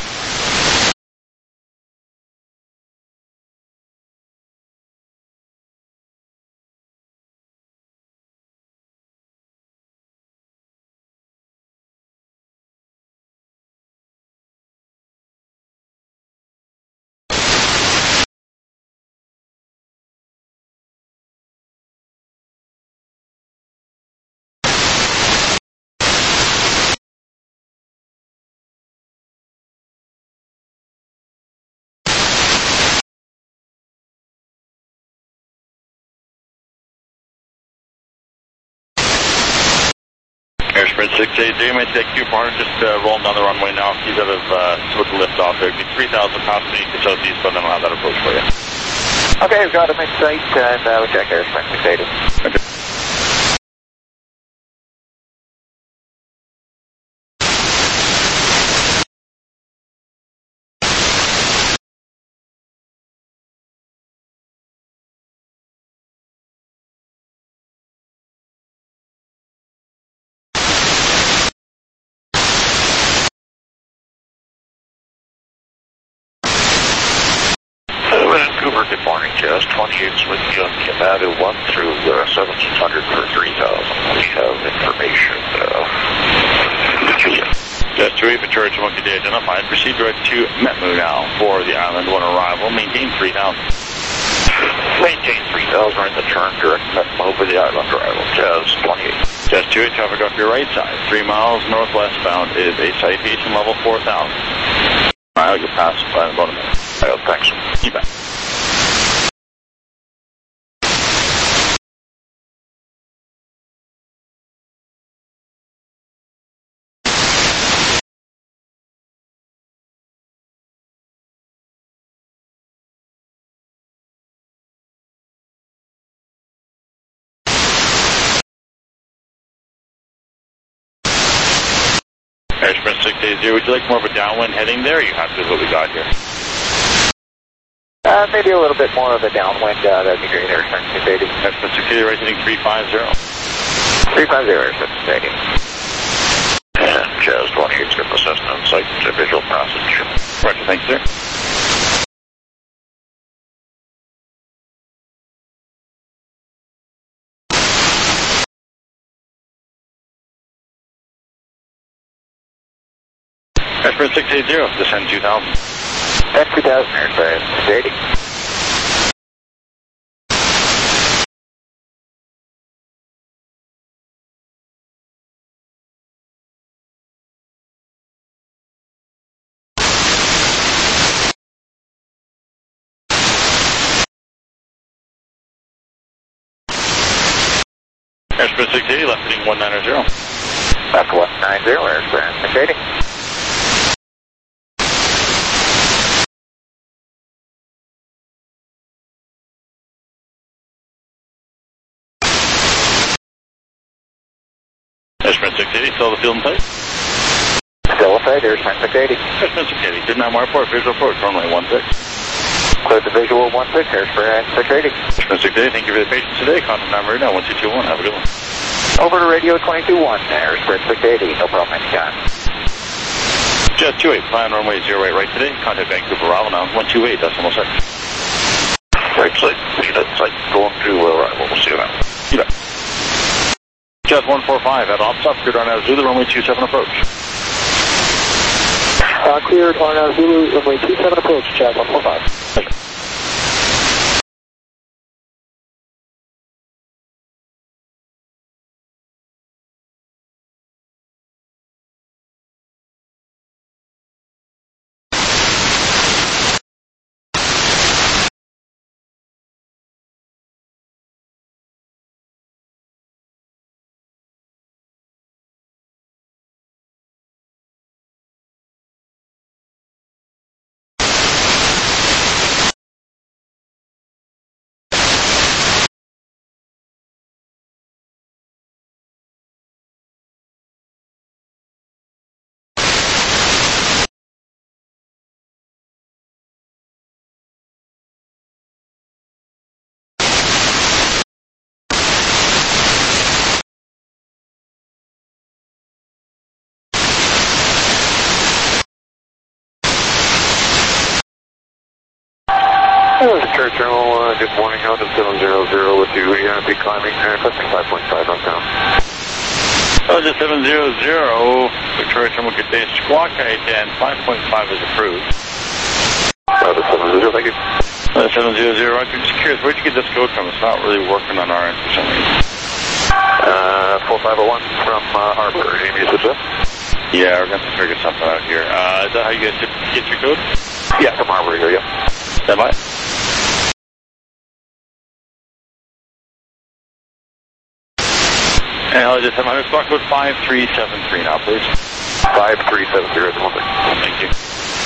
S4: Airsprint six eighty, you might take Q four hundred, just uh, rolling down the runway now. He's out of, uh, with the lift off there. It'd be three thousand pounds beneath the southeast, but then I'll have that approach for you.
S3: Okay, we've got him in sight, and uh, we'll check Airsprint six eighty.
S4: Okay.
S3: Vancouver, good morning, Jazz twenty-eight with you on the Amadu one through uh, seventeen hundred for three thousand. We have information. Uh,
S4: Jazz two eight, Victoria Terminal, good day, identified. Proceed direct to Metmu now for the island one arrival. Maintain three thousand.
S3: Maintain three thousand, right in the turn, direct Metmu for the island arrival. Jazz twenty-eight.
S4: Jazz two eight, traffic off your right side. Three miles northwestbound is a citation level four thousand. I'll get past by about a minute.
S3: Oh, thanks.
S4: You bet. Airsprint six eighty, would you like more of a downwind heading there, or are you happy with what we got here?
S3: Uh, Uh, maybe a little bit more of a downwind, uh, that'd be great, Airspan six eighty.
S4: Airspan six eighty, right heading three five zero.
S3: three five zero, Airspan six eighty.
S4: And Jazz twenty-eight, script assessment, site visual passage. Roger, thank you, sir. Airspan six eighty, descend two thousand.
S3: Descend two thousand, Airspan six eighty.
S4: Airspan six eighty, left heading one ninety.
S3: Left one ninety, Airspan six eighty.
S4: Airspan six eighty, still the field in sight?
S3: Still in sight, Airspan six eighty.
S4: Airspan six eighty, good nine report, visual approach, runway one six.
S3: Clear the visual one six, Airspan six eighty.
S4: Airspan six eighty, thank you for the patience today. Contact number right now, one two two one, have a good one.
S3: Over to radio twenty-two one, Airspan six eighty, no problem anytime.
S4: Jet two eight, plan runway zero eight right today. Contact Vancouver arrival now, one two eight, decimal six. Right side, see that site, going to arrival, we'll see you now. You bet. Jet one four five, at ops up, cleared on Zulu, runway two seven approach.
S3: Uh, cleared on Zulu, runway two seven approach, Jet one four five.
S4: Thank you.
S3: Hello, Church Journal, uh, good morning, out at seven zero zero with you, uh, be climbing, uh, cresting five point five on down.
S4: Oh, just seven zero zero, Victoria Terminal, good day, squawk height, and five point five is approved.
S3: Uh, seven zero zero, thank you.
S4: Uh, seven zero zero, I'm just curious, where'd you get this code from? It's not really working on our end for some reason.
S3: Uh, four five zero one from, uh, Arbor, any usage there?
S4: Yeah, we're going to figure something out here. Uh, is that how you guys get your code?
S3: Yeah, from Arbor here, yeah.
S4: Stand by. And I'll just have my squawk code five three seven three now, please.
S3: five three seven zero,
S4: thank you.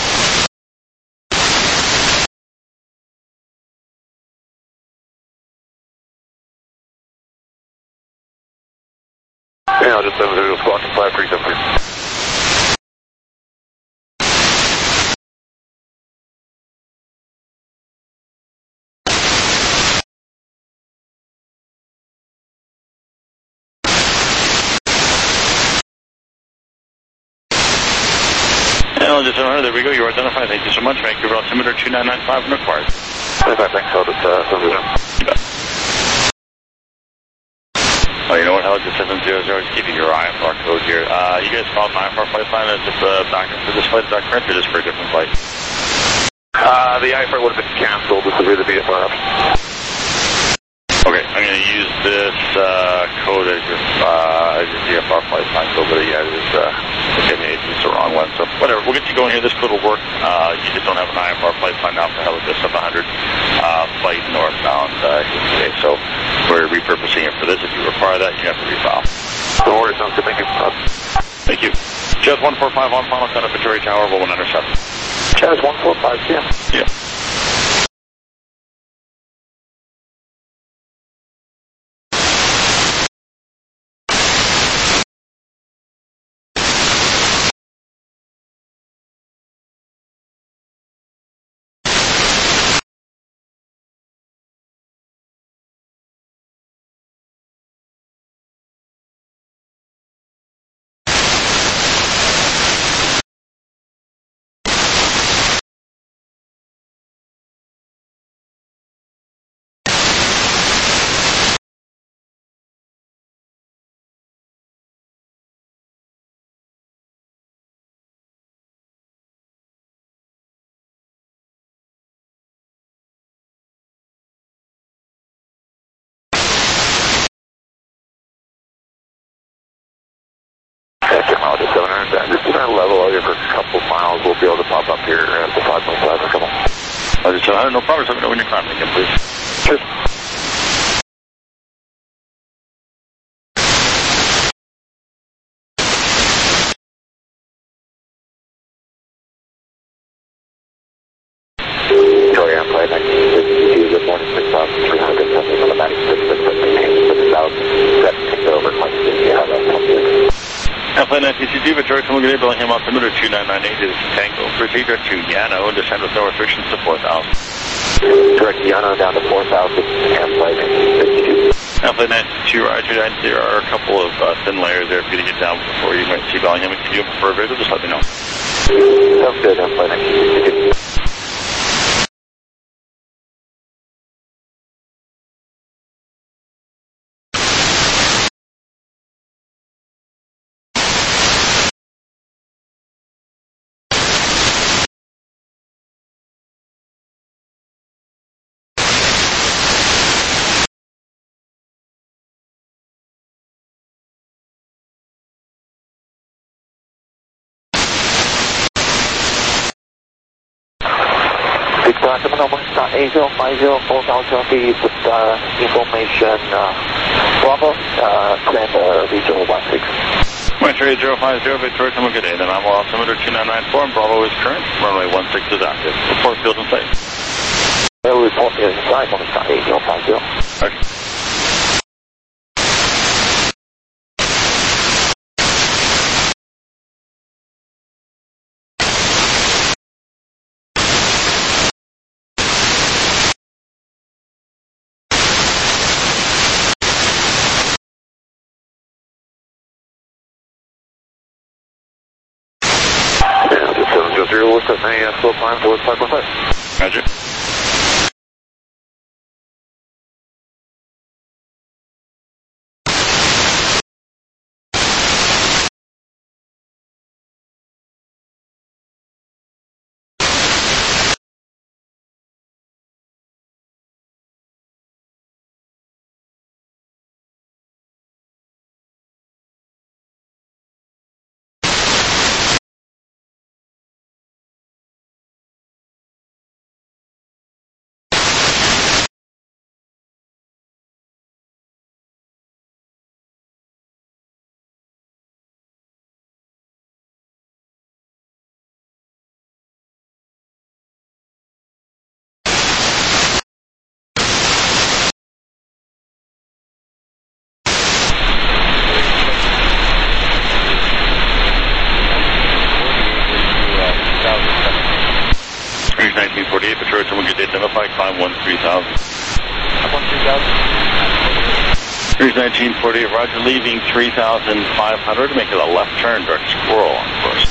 S3: Yeah, I'll just seven zero squawk five three seven three.
S4: Just there we go. You're identified. Thank you so much. Vancouver altimeter two nine nine five and required.
S3: Thanks. I'll just uh, send it in.
S4: You bet. Oh, you know what? I'll just seven zero zero. Just give you your I F R code here. Uh, you guys filed an I F R flight plan as if uh, back for this flight. Is that correct, or just for a different flight?
S3: Uh, the I F R would have been canceled. This is where the V F R option.
S4: Okay, I'm going to use this uh, code as your, uh, as your V F R flight plan code, but yeah, it is, uh, okay, it's the wrong one, so whatever, we'll get you going here, this code will work, uh, you just don't have an I F R flight plan now for Helicis seven hundred, uh, flight northbound, uh, today, so we're repurposing it for this. If you require that, you have to refile.
S3: Don't worry, sounds good, thank you.
S4: Thank you. Jazz one four five on final count of Victoria Tower, one under seven.
S3: Jazz one four five, yeah.
S4: Yeah.
S3: current level out here for a couple miles. We'll be able to pop up here at the five point five or a couple.
S4: I just said, no problem. Let me know when you're climbing again, please.
S3: Sure. Victoria, I'm flight nineteen sixty-two, good morning, six thousand three hundred seventy automatic system, to the south, seventeen over, Mike, you have that something.
S4: Airplane nineteen sixty-two, Victoria, come again, Bellingham, altimeter two nine nine eight is Tango, proceed to Yano, descend with no restrictions to four thousand.
S3: Direct Yano down to four thousand, airplane nineteen sixty-two.
S4: Airplane nineteen sixty-two, Roger, there are a couple of uh, thin layers there for you to get down before you might see Bellingham. If you prefer visual, just let me know.
S3: Sounds good, airplane nineteen sixty-two. eight zero five zero four thousand feet with uh, information uh, Bravo, uh, send uh, regional one six.
S4: Montreal eight zero five zero, Victoria, come good day. Then I'm altimeter two nine nine four and Bravo is current. Runway one six is active. Report field in sight.
S3: We'll report field in sight on the sky eight zero five zero.
S4: Okay.
S3: Zero with an A S slow climb towards five point five.
S4: Roger. nineteen forty-eight, Victoria, someone get identified, climb one three thousand.
S3: one three thousand.
S4: Here's nineteen forty-eight, Roger, leaving three thousand five hundred, make it a left turn, direct squirrel on course.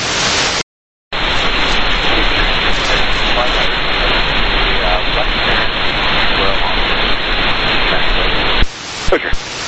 S4: Roger.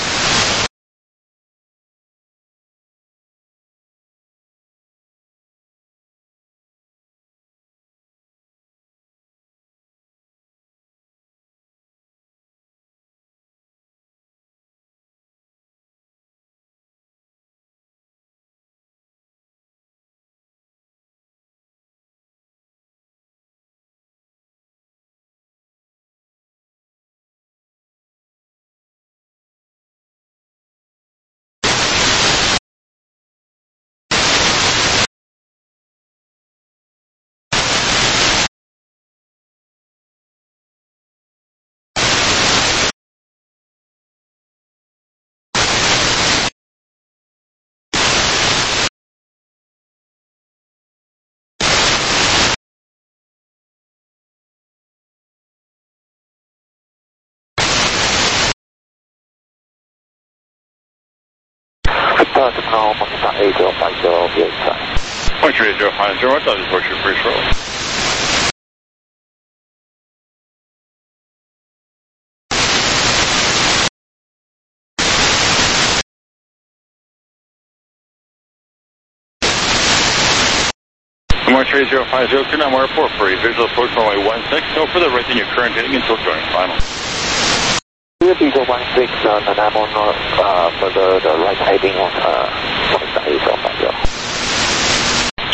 S4: eight zero five zero, be inside. Point three eight zero five zero, I'll report your first roll. March three zero five zero, two nine one report for you. Visual approach runway one six, no further right than your current heading until joining final.
S3: Visual one six, uh, and I'm on uh, for the, the right heading on uh, eight zero five zero.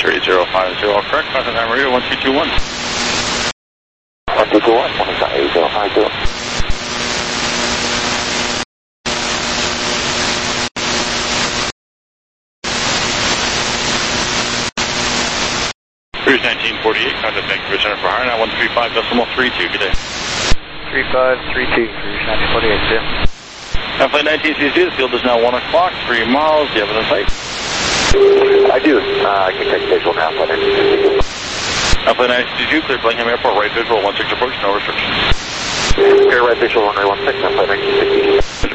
S4: three zero five zero, correct, contact time radio one two two one.
S3: one two two one, one eight zero five zero.
S4: Cruise nineteen forty-eight, contact Vancouver Center for Hire, now one three five decimal three two, good day.
S5: three five three two, Cruise nineteen forty-eight, Jim.
S4: Now flight nineteen C C, the field is now one o'clock, three miles, do you have it in sight?
S3: I do. Uh, I can take visual now, but
S4: Now flight nineteen C C, clear Bellingham Airport, right visual, one six approach, no restrictions.
S3: clear right visual runway one six, now flight nineteen sixty.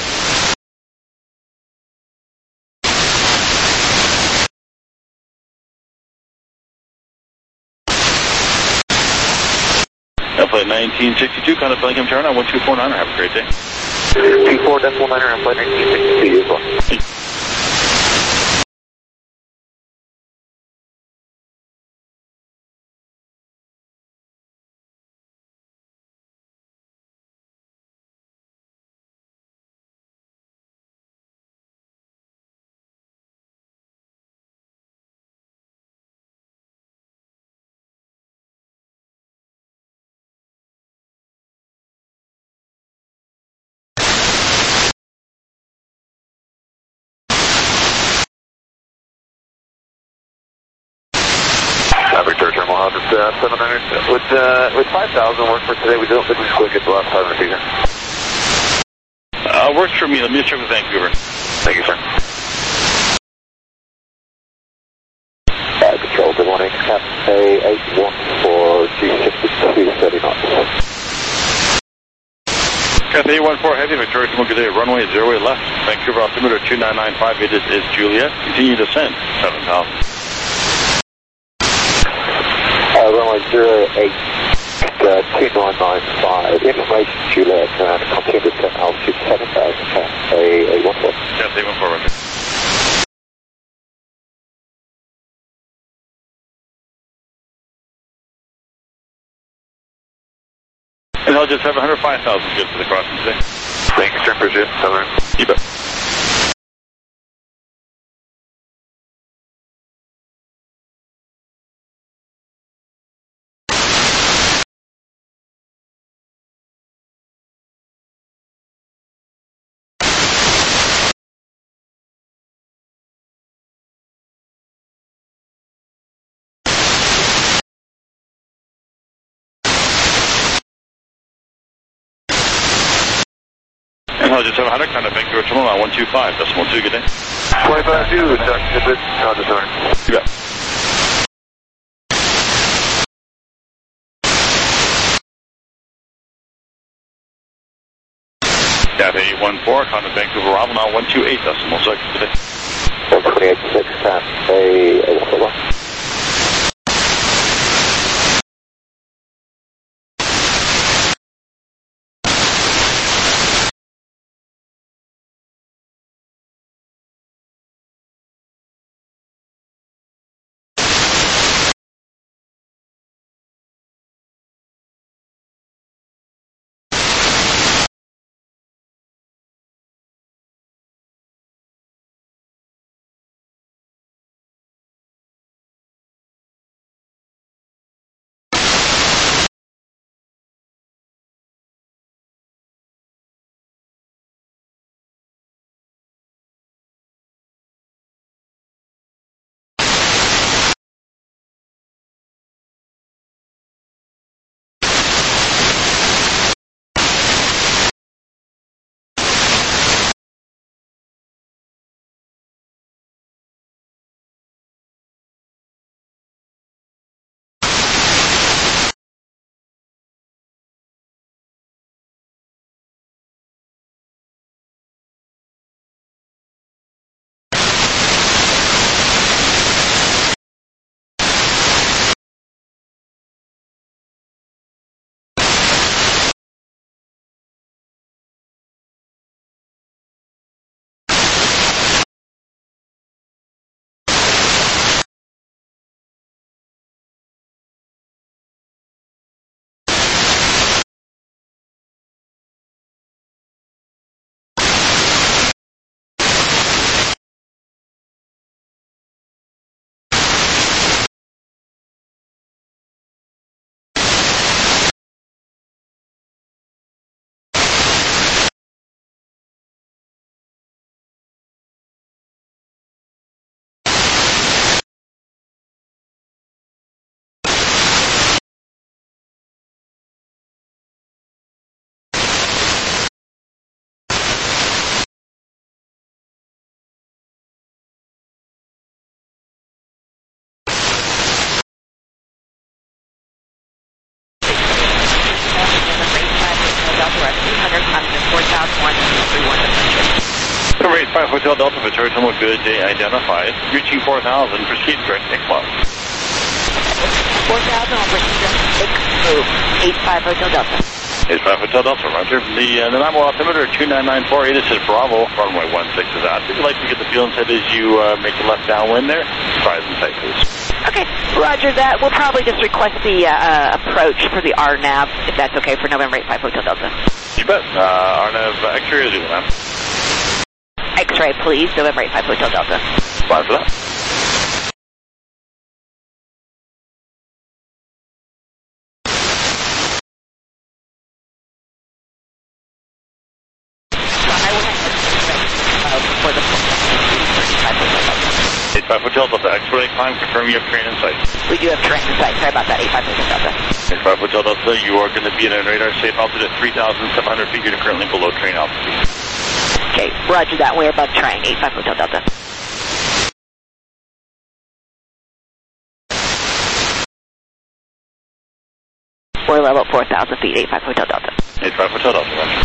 S4: Now flight nineteen sixty-two, contact Bellingham Tower, now one two four nine, have a great day.
S3: two four decimal nine, and flight nineteen sixty-two as well. Victor Terminal Office, uh, seven hundred. Would, uh, would five thousand work for today? We don't think we should get the last five hundred figure.
S4: Uh, works for me, let me just check with Vancouver.
S3: Thank you, sir. Uh, control, good morning. Captain eight one four G sixty-two thirty knots.
S4: Cathay eight one four Heavy, Victoria Terminal, good day, runway zero eight left, Vancouver altimeter two nine nine five, it is, is Juliet, continue descent, seven thousand.
S3: Uh, runway zero eight, uh, two nine nine five, information Juliet, and continue descent altitude seven thousand, Cathay eight one four.
S4: Cathay eight one four, Roger. Intelligence seven hundred, five thousand, good for the crossing today.
S3: Thank you, sir, appreciate it. Southern.
S4: You bet. Intelligence seven hundred, contact Vancouver Terminal, one two five, decimal two, good day.
S3: twenty-five two, Doctor Tippett, Roger, sorry.
S4: You bet. Cathay eight one four, contact Vancouver Bravo, now one two eight, decimal six, good day.
S3: twenty-eight six, Cathay eight one four.
S6: Southwest two hundred, coming to four thousand one three one departure.
S4: Number eight five Hotel Delta, Victoria, somewhat good day identified. Reaching four thousand, proceed direct Icma.
S6: four thousand, I'll proceed direct eight five Hotel Delta.
S4: eight five Hotel Delta, roger. The, uh, the Namo altimeter two nine nine four eight, this is Bravo, runway one six is out. If you'd like to get the fuel instead as you uh, make a left downwind there, rise and sight, please.
S6: Okay, roger that. We'll probably just request the uh, approach for the R NAV, if that's okay, for November eight five Hotel Delta.
S4: You bet. Uh, R NAV uh, X-ray is either, ma'am.
S6: X-ray, please, November eight five Hotel Delta.
S4: Fine for that. eight five Hotel Delta, X-ray climb, confirm you have terrain in sight.
S6: We do have terrain in sight. Sorry about that, eight five Hotel Delta.
S4: eight five Hotel Delta, you are going to be in a radar safe altitude at three thousand seven hundred feet. You're currently below terrain altitude.
S6: Okay, roger that. We're above terrain, eight five Hotel Delta. We're level four thousand feet, eight five Hotel Delta.
S4: eight five Hotel Delta, roger.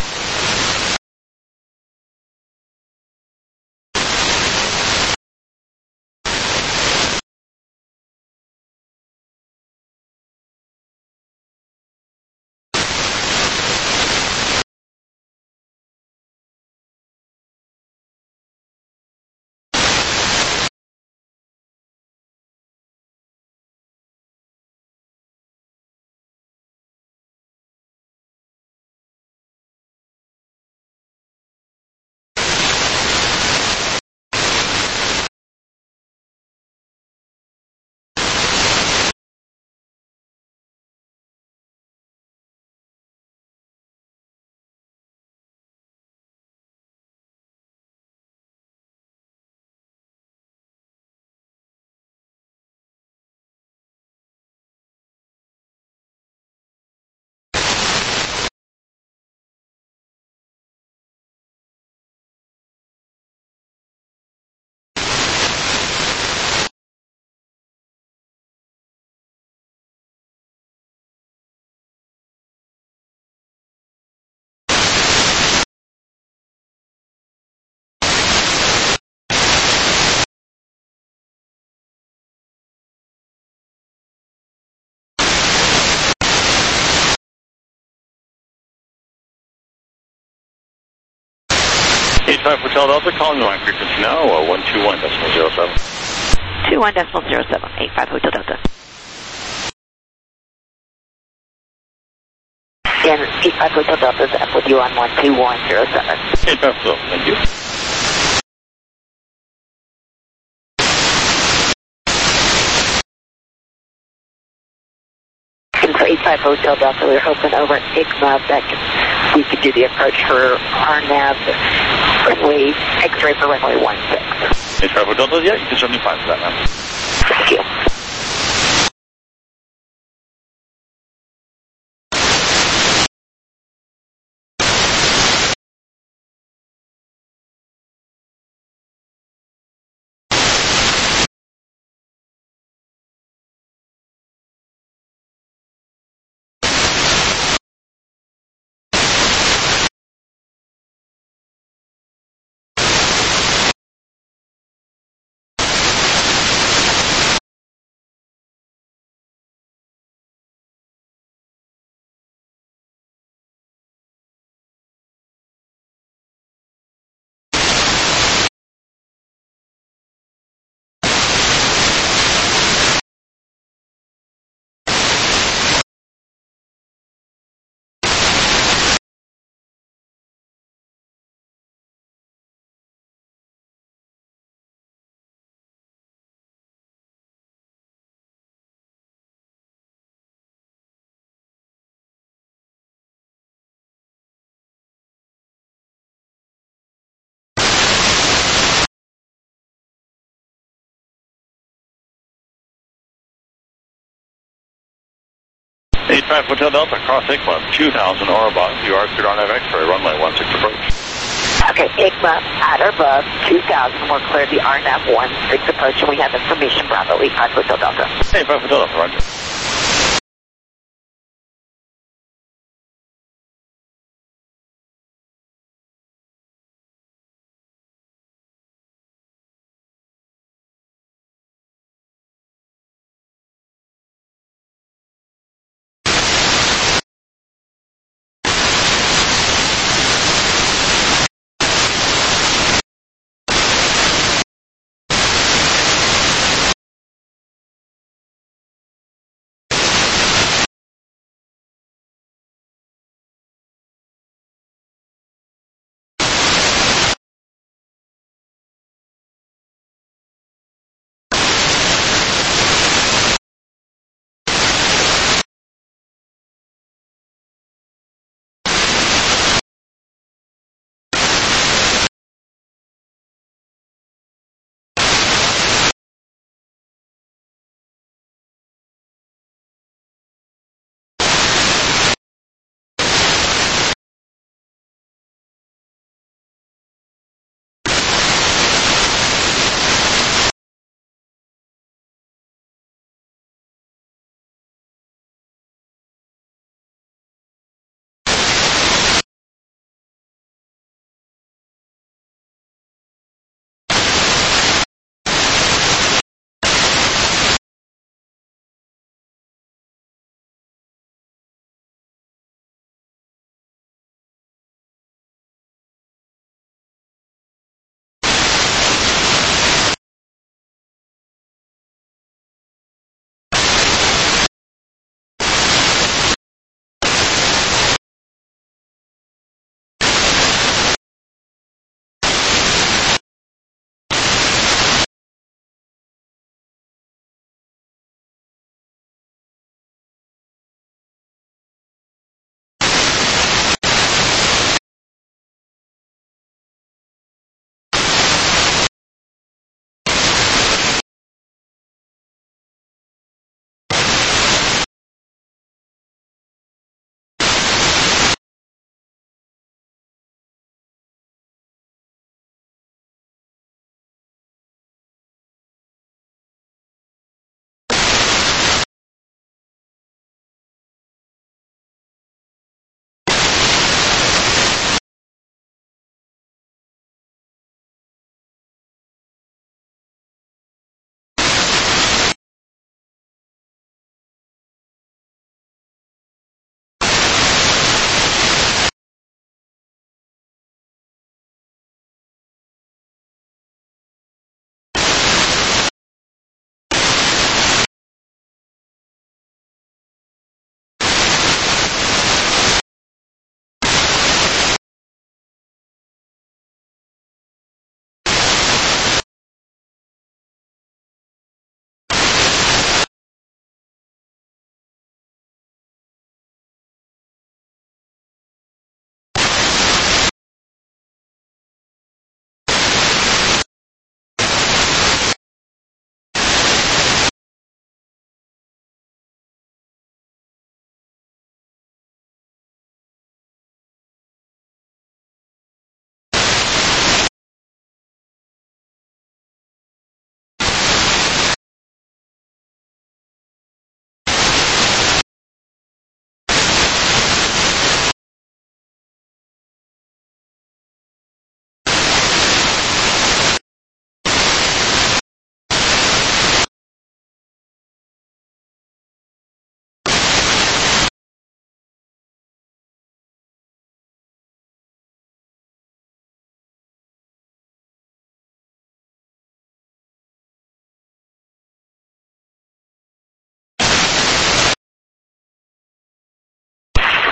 S4: eight five Hotel Delta, calling the line frequency now, uh, one two one decimal zero seven.
S6: two one decimal zero seven, eight five Hotel Delta. Again, eight five Hotel Delta is up with you on one two one zero seven.
S4: eight five Hotel, thank you.
S6: And for eight five Hotel Delta, we were hoping over at Icma that we could do the approach for R NAV, runway, X-ray for runway one six.
S4: eight five Hotel Delta, yeah, you can certainly find for that, ma'am.
S6: Thank you.
S4: eight five Hotel Delta, cross Icma, two thousand or above. You are cleared on F X-ray, runway one six approach.
S6: Okay, Icma, at or above, two thousand, we're clear the R NAV one six approach, and we have information Bravo, eight five Hotel Delta.
S4: eight five Hotel Delta, roger.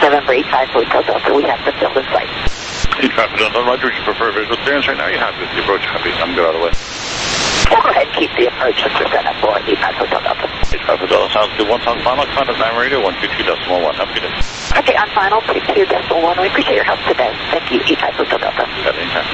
S6: November eight five Hotel Delta. We have to fill the site.
S4: Eight traffic Delta, Roger. Would you prefer visual clearance right now? You happy with the approach? Happy. I'm good out of the way.
S6: We'll go ahead and keep the approach since we're set up for eight five Hotel Delta.
S4: Eight traffic Delta, sounds good. Once on final, contact nine radio, one two two decimal one. Have a good day.
S6: Okay, on final, two two decimal one. We appreciate your help today. Thank you, eight five Hotel Delta.
S4: Got it, anytime.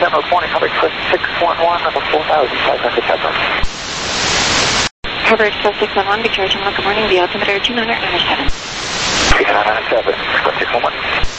S3: ten this morning, Hubbard Express six one one on the four thousand five hundred pepper.
S1: Hubbard Express six one one, Victoria Terminal, good morning, the altimeter two nine nine seven.
S3: two nine nine seven, Express six one one.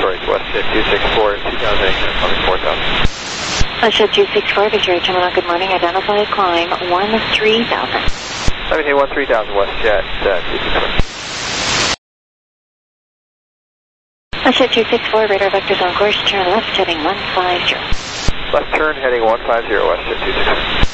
S7: Detroit, WestJet two six four, two thousand eight, four thousand.
S1: WestJet two six four, Victoria Terminal, good morning. Identify climb one three thousand.
S7: seventeen one three thousand, WestJet uh, two six four.
S1: WestJet two six four, radar vectors on course, turn left, heading one five zero.
S7: Left turn, heading one five zero, WestJet two six four.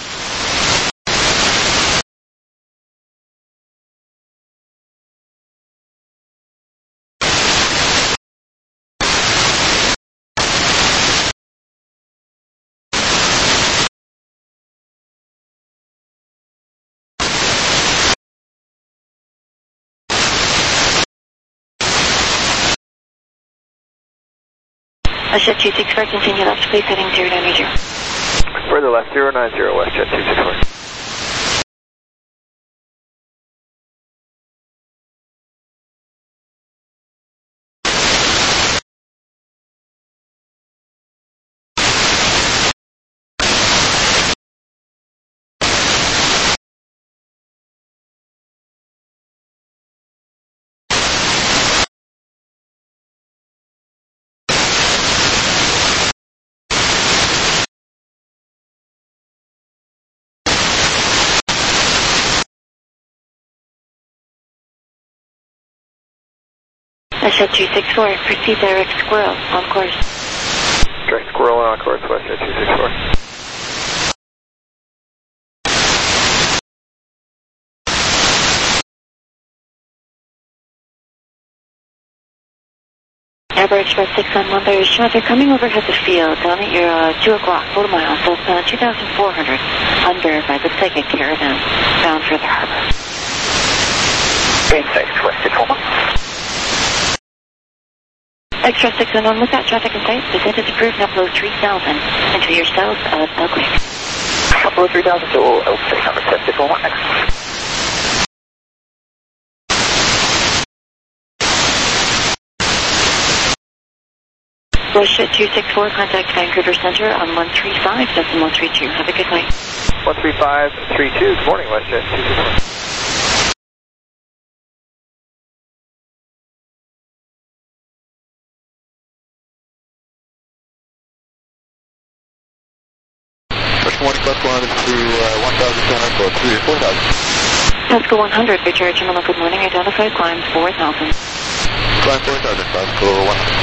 S1: WestJet two six four, continue left, please, heading zero nine zero.
S7: Further left, zero nine zero, WestJet two six four.
S1: WestJet two six four, proceed direct squirrel, on course.
S7: Direct squirrel on course, WestJet two six four.
S1: Airbird Express six on one thirty, traffic coming overhead the field, down at your uh, two o'clock, quarter mile, southbound two thousand four hundred, unverified, looks like a caravan, bound for the harbor.
S3: Green six, WestJet Tacoma.
S1: Express six on one, with that traffic in sight, descent is approved, now below three thousand, into your south of Bell Creek.
S3: Below three thousand to L six hundred, WestJet Tacoma, next.
S1: WestJet two six four, contact Vancouver Center on one three five decimal three two. Have a good night.
S7: one three five three two, good morning, WestJet two six four.
S4: Morning, Pasco one hundred through uh, one thousand two hundred, go through four thousand.
S1: Pasco one hundred, Victoria Terminal, good morning. Identified climb four thousand.
S4: Climb four thousand, Pasco one hundred.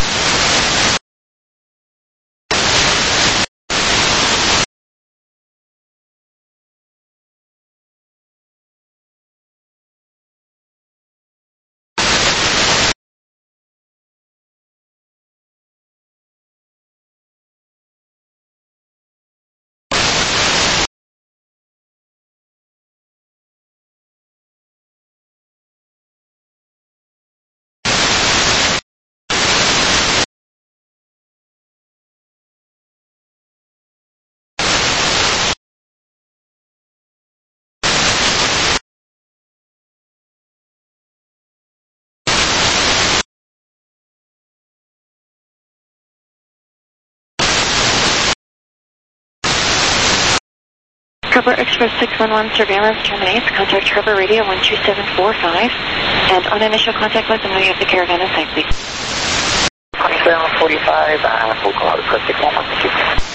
S1: Harbor Express six one one, surveillance terminates. Contact Harbor Radio one two seven four five. And on initial contact, let them know you have the caravan in sight, please.
S3: twenty-seven forty-five, uh, we'll call out Express six one one, thank you.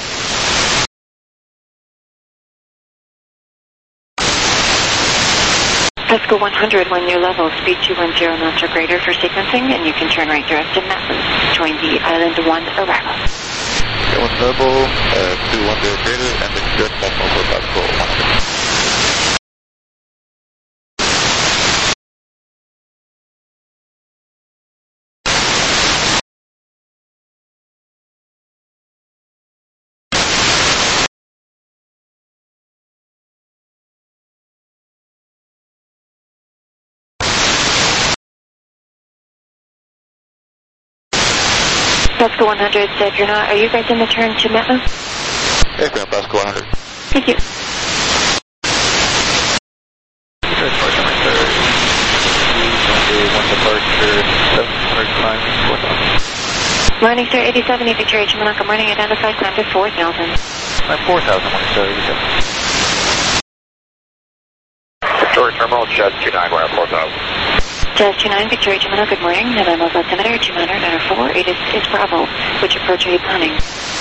S1: Pasco one hundred, one new level, speed two one zero knots or greater for sequencing, and you can turn right direct to Matlin. Join the Island one arrival.
S4: One level, uh, two one zero greater, and the direct decimal for Pasco one hundred.
S1: Pasco one hundred, if you're not, are you guys in the turn to Matlin?
S4: Yes, ma'am, Pasco one hundred.
S1: Thank you. Morning, sir, eighty-seven, Victoria Terminal, good morning, identified climb to four thousand.
S7: I'm four thousand, morning, sir, eighty-seven.
S3: Victoria Terminal, Jet two nine, we're at four thousand.
S1: Jazz two nine, Victoria Gemini, good morning. November altimeter, two niner, niner four, eight is, is Bravo. Which approach are you planning?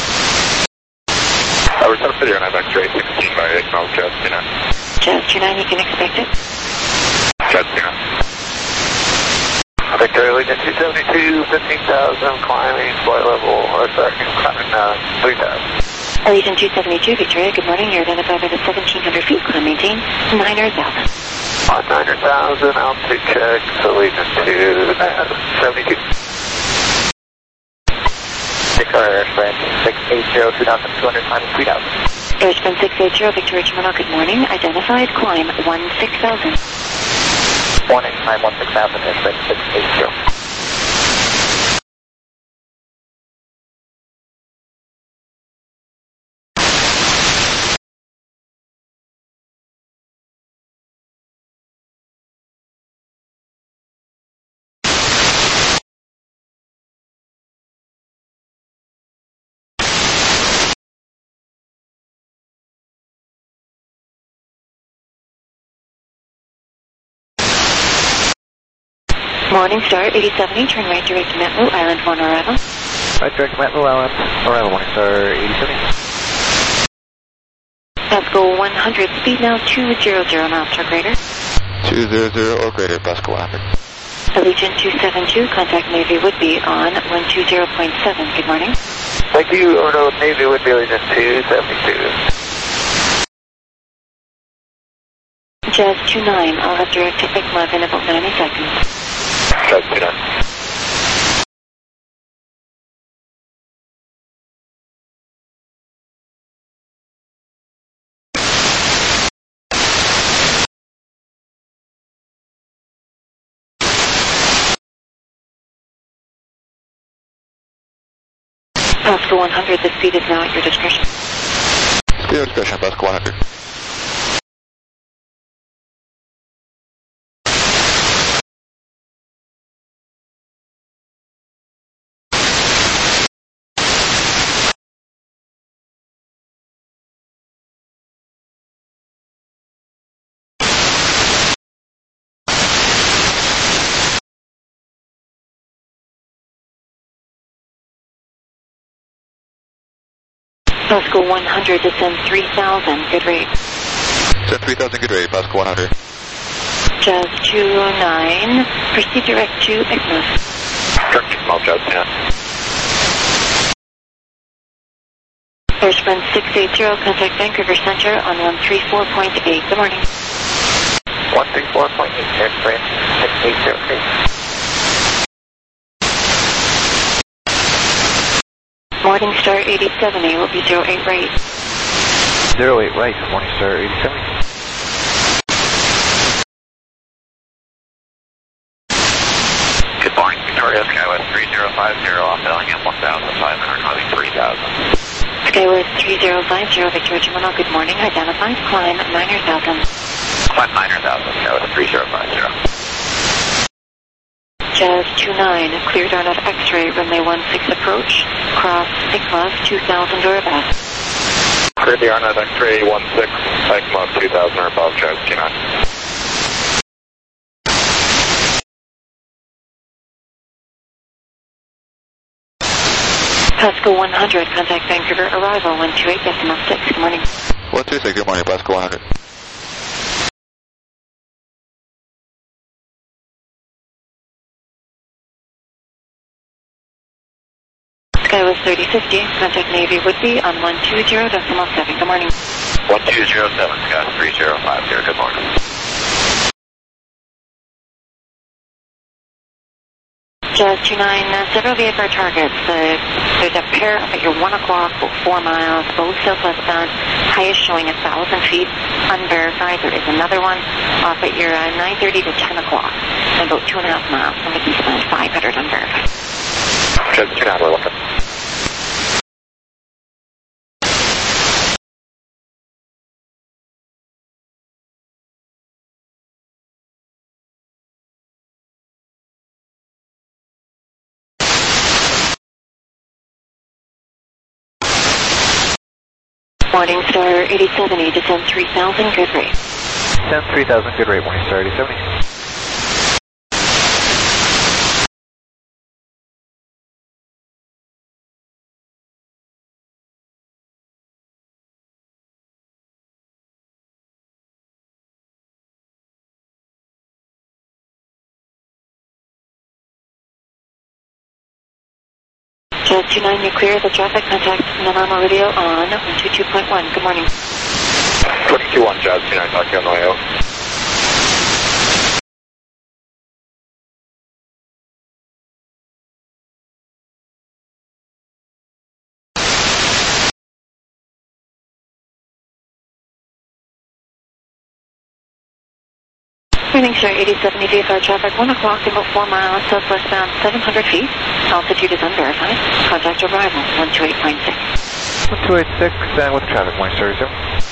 S3: Uh, we're set up for the airline X-ray sixteen by eight miles, Jazz two nine.
S1: Jazz two nine, you can expect it.
S3: Jazz two nine. Victoria Legion two seventy-two, fifteen thousand, climbing, flight level, or sorry, climbing uh, three thousand.
S1: Allegiant two seventy-two, Victoria, good morning. You're identified by the seventeen hundred feet, climb maintain, niner thousand.
S3: On niner thousand, altitude check, Allegiant two seventy-two. Victoria Airspan six eight zero, two thousand two hundred, climbing three thousand.
S1: Airspan six eight zero, Victoria Gemini, good morning. Identified, climb one six thousand.
S3: one eight nine one six thousand, Airspan six eight zero.
S1: Morning Star eighty seventy, turn right direct to Metlo, Island one arrival.
S5: Right direct Metlo Island, arrival Morning Star eighty seventy.
S1: Pascal one hundred, speed now two hundred miles per greater.
S3: two hundred or greater, Pascal one hundred.
S1: Allegiant two seventy-two, contact Navy would be on one two zero point seven. Good morning.
S3: Thank you, Ordo Navy would be Allegiant two seventy-two.
S1: Jazz two nine, I'll have direct to I C M A in about ninety seconds.
S3: Jazz two nine.
S1: Pascal one hundred, the speed is now at your discretion.
S3: Speed of discretion, Pascal one hundred.
S1: Pascal one hundred, descend three thousand, good rate.
S3: Descend three thousand, good rate, Pascal one hundred.
S1: Jazz two nine, proceed direct to I C M A.
S3: Direct to small Jazz two nine.
S1: Airspan six eight zero, contact Vancouver Center on one three four point eight. Good morning.
S3: one three four point eight, Airspan six eight zero three.
S1: Morning Star eighty seventy will be zero eight right.
S5: zero eight right, Morning Star eighty seventy.
S3: Good morning, Victoria Skywest three zero five zero, off Bellingham one thousand five hundred, climbing three thousand.
S1: Skywest three zero five zero, Victoria Gemini, good morning. Identified, climb niner thousand.
S3: Climb niner thousand, Skywest three zero five zero.
S1: Jazz two nine, cleared on at X-ray, runway one six approach, cross I C M A two thousand or above.
S3: Cleared the R N A V X-ray one six, I C M A two thousand or above, Jazz two nine.
S1: Pascal one hundred, contact Vancouver, arrival one two eight decimal six, good morning.
S3: one two six, good morning, Pascal one hundred.
S1: Skywest thirty fifty, contact Navy would be on one two zero decimal seven, good morning.
S3: one two zero seven, Skywest three zero five zero, good morning.
S1: Jazz two nine, uh, several V F R targets. Uh, there's a pair up at your one o'clock, about four miles, both southwest bound, highest showing one thousand feet, unverified. There is another one off at your uh, nine thirty to ten o'clock, and about two and a half miles from the east land, five hundred unverified.
S3: Jazz two nine, we're looking.
S1: Morning Star eighty seventy, descend three thousand, good rate.
S5: Descend three thousand, good rate, Morning Star eighty seventy.
S1: Jazz two nine, you're clear. The traffic contact Nanaimo Radio on one two two point one. Good morning.
S3: twenty-two one, Jazz two nine, talk to you on the way out.
S1: Morning, sir, eighty seventy V F R traffic, one o'clock, about four miles, southwestbound, seven hundred feet. Altitude is unverified. Contact arrival, one two eight point six.
S5: one two eight six, and with traffic, morning service.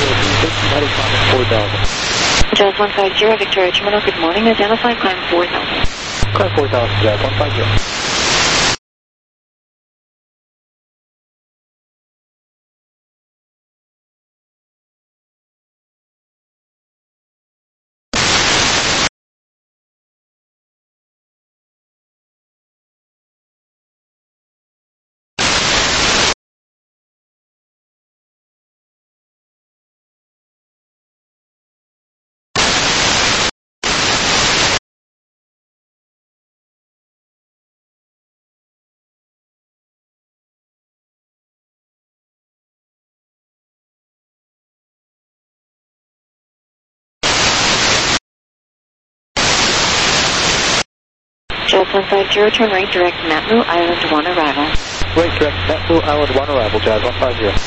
S7: four thousand.
S1: Jazz one five zero, Victoria Terminal, good morning. Identify climb four thousand.
S7: Climb four thousand, Jazz one five zero.
S1: Jazz one five zero, turn right, direct Matmu Island one arrival.
S7: Right, direct Matmu Island one arrival, Jazz one five zero.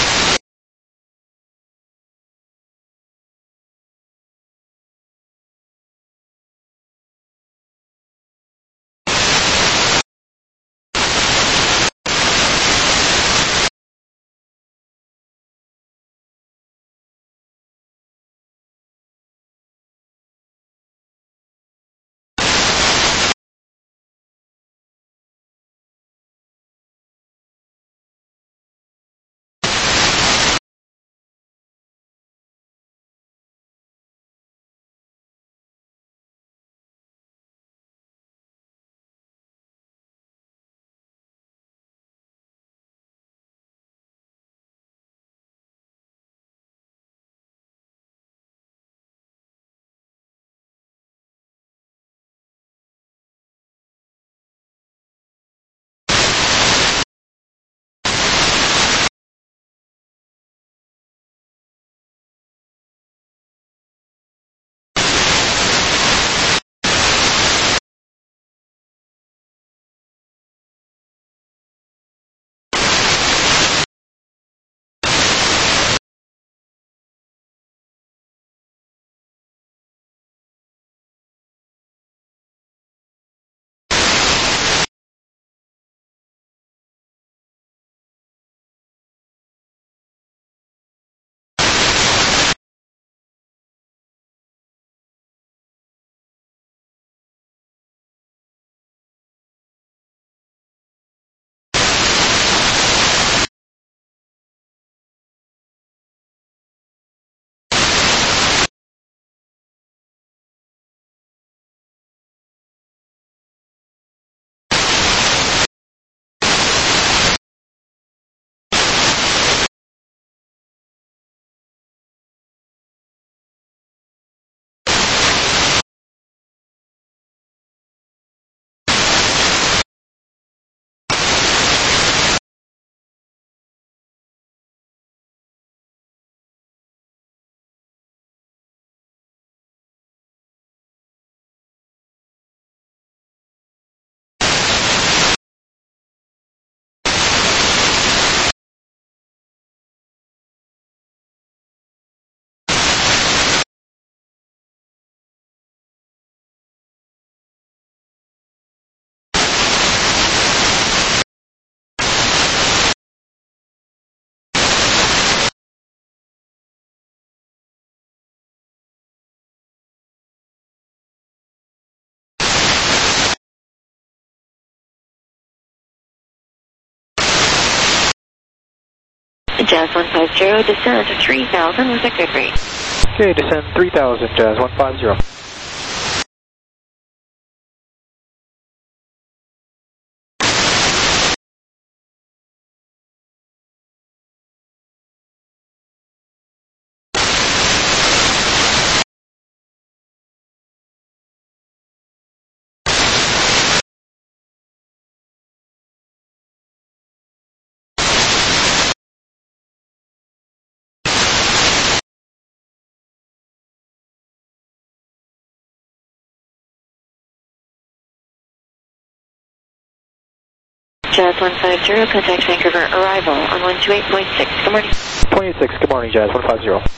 S1: Jazz one five zero, descend to three thousand with a good rate.
S7: Okay, descend three thousand, Jazz one five zero.
S1: Jazz one five zero, contact Vancouver, arrival on one two eight point six. Good morning.
S7: point eight six, good morning, Jazz one five zero.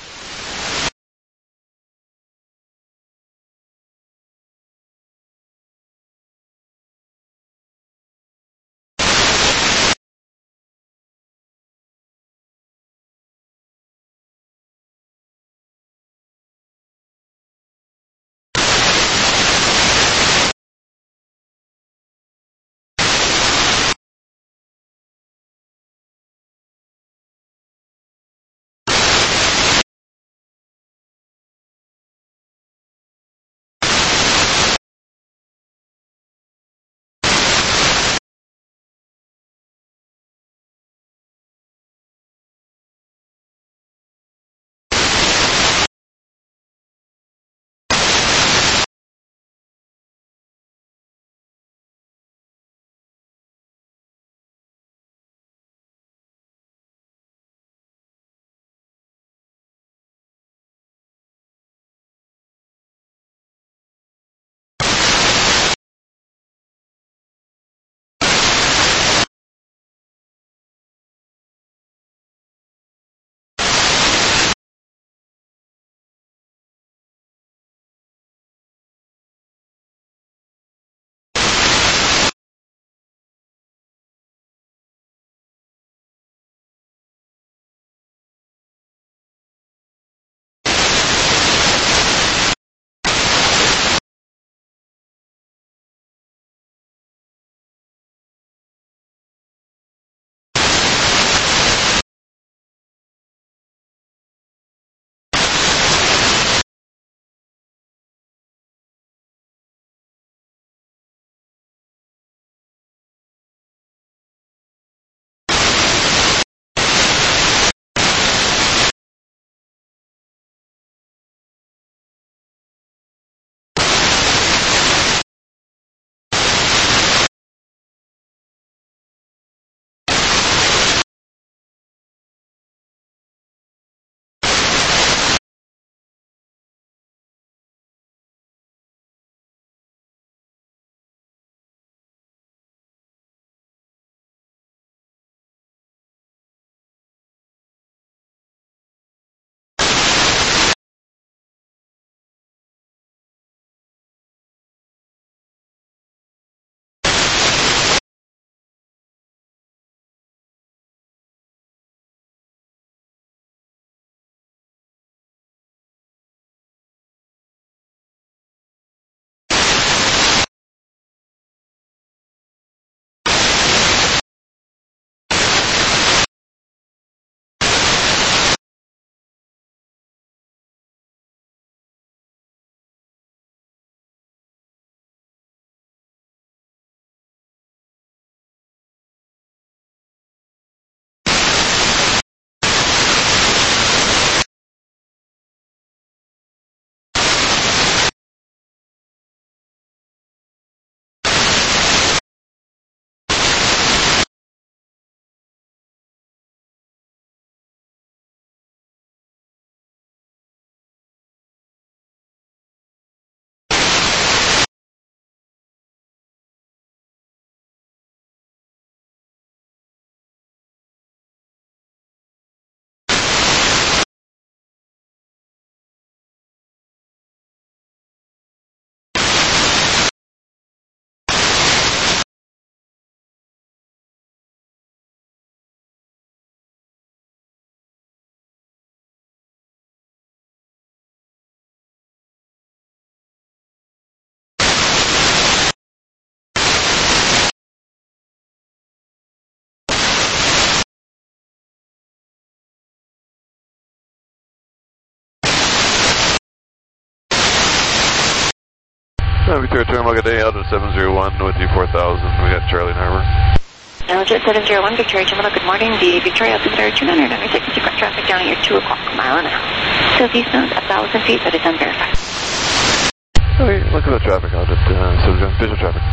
S8: Uh, Victoria Terminal, good day, Elgin seven zero one with you four thousand, we got Charlie in Harbor.
S1: Elgin seven zero one, Victoria Terminal, good morning. The Victoria Altimeter two nine nine six, you've got traffic down at your two o'clock mile and a half. Southeastbound, one thousand feet, but it's unverified.
S8: Okay, look at the traffic, I'll just, uh, so visual traffic.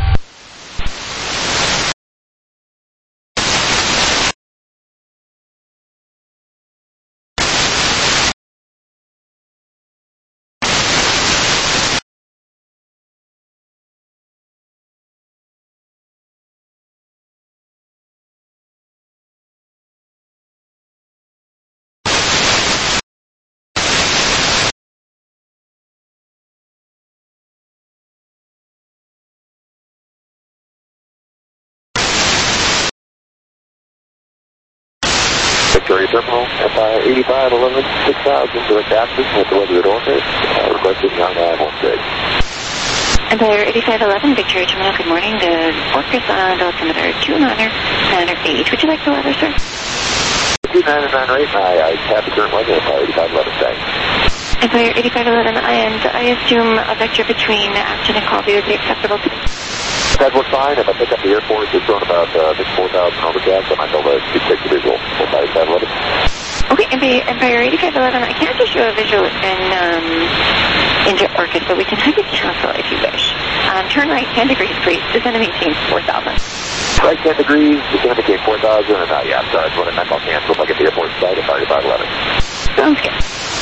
S3: Victoria Terminal, Empire eighty-five eleven six thousand, direct access with the weather at Orchid, uh, requesting on nine one six.
S1: Empire eighty-five eleven, Victoria Terminal, good morning. The Orcus on the altimeter two nine nine eight. Would you like the weather, sir?
S3: two nine nine eight, I, I have the current weather, Empire eighty-five eleven, thanks.
S1: Empire eighty-five eleven, and I assume a vector between Acton and Colby would be acceptable to me.
S3: That was fine. If I pick up the airport, it's around about uh, four thousand overcast, I might be able to take the visual. Empire eighty-five eleven.
S1: Okay, Empire, Empire eighty-five eleven, I can't just show a visual in, um, into Orchid, but we can have you cancel if you wish. Um, turn right ten degrees, please. Descend to maintain four thousand.
S3: Right ten degrees, descend to maintain four thousand, and uh, yeah, I'm sorry, that's what I meant. I'll cancel if I get the airport side, Empire eighty-five eleven.
S1: Sounds good.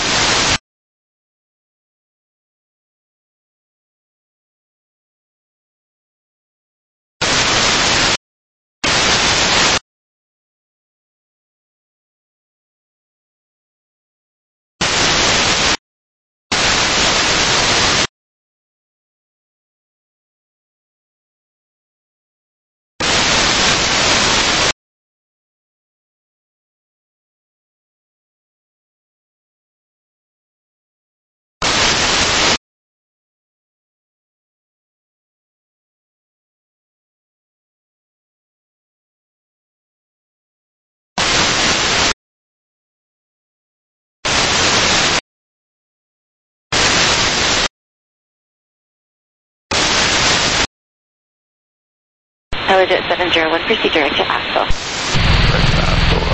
S1: Elgin seven zero one, proceed direct to Asheville.
S8: Direct to Asheville,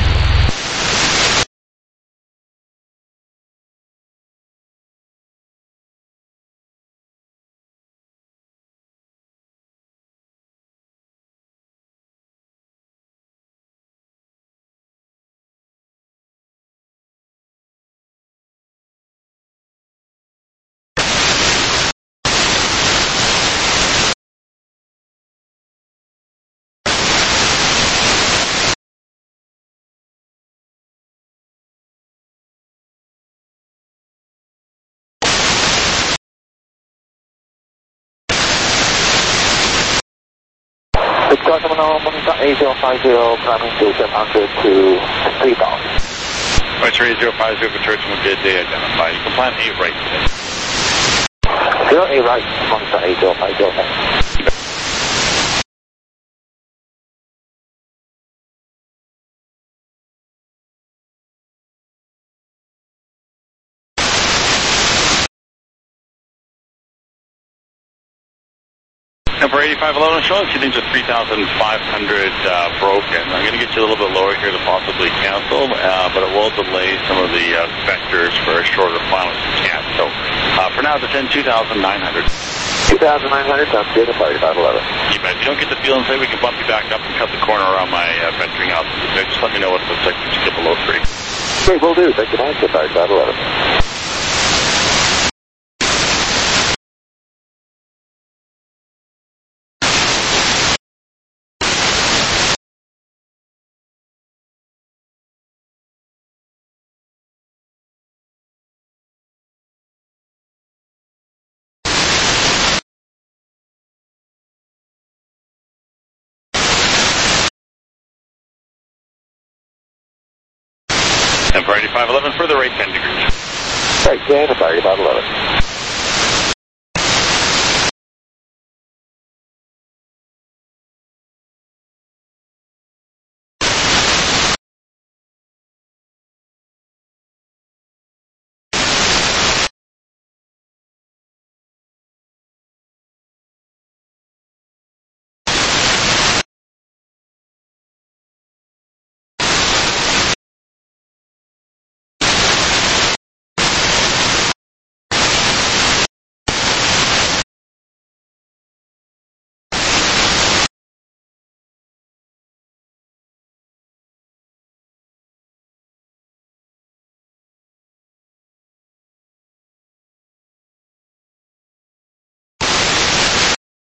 S3: Victoria Terminal, eight zero five zero, climbing to seven hundred to three thousand.
S4: Victoria eight zero five zero, Victoria Terminal, good day, identify. You can plan eight right today.
S3: zero eight right, Monica eight zero five zero, thanks.
S4: Number eighty-five eleven showing two things are three thousand five hundred uh, broken. I'm going to get you a little bit lower here to possibly cancel, uh, but it will delay some of the uh, vectors for a shorter final if you can. So uh, for now, descend two thousand nine hundred.
S3: two thousand nine hundred, sounds good, Empire eighty-five eleven.
S4: You bet. If you don't get the feel and say we can bump you back up and cut the corner around my uh, vectoring altitude, just let me know what it looks like to get below three.
S3: Great, will do. Thank you much, Empire eighty-five eleven.
S4: Empire eighty-five eleven, further right ten degrees.
S3: Right, ten, Empire eighty-five eleven.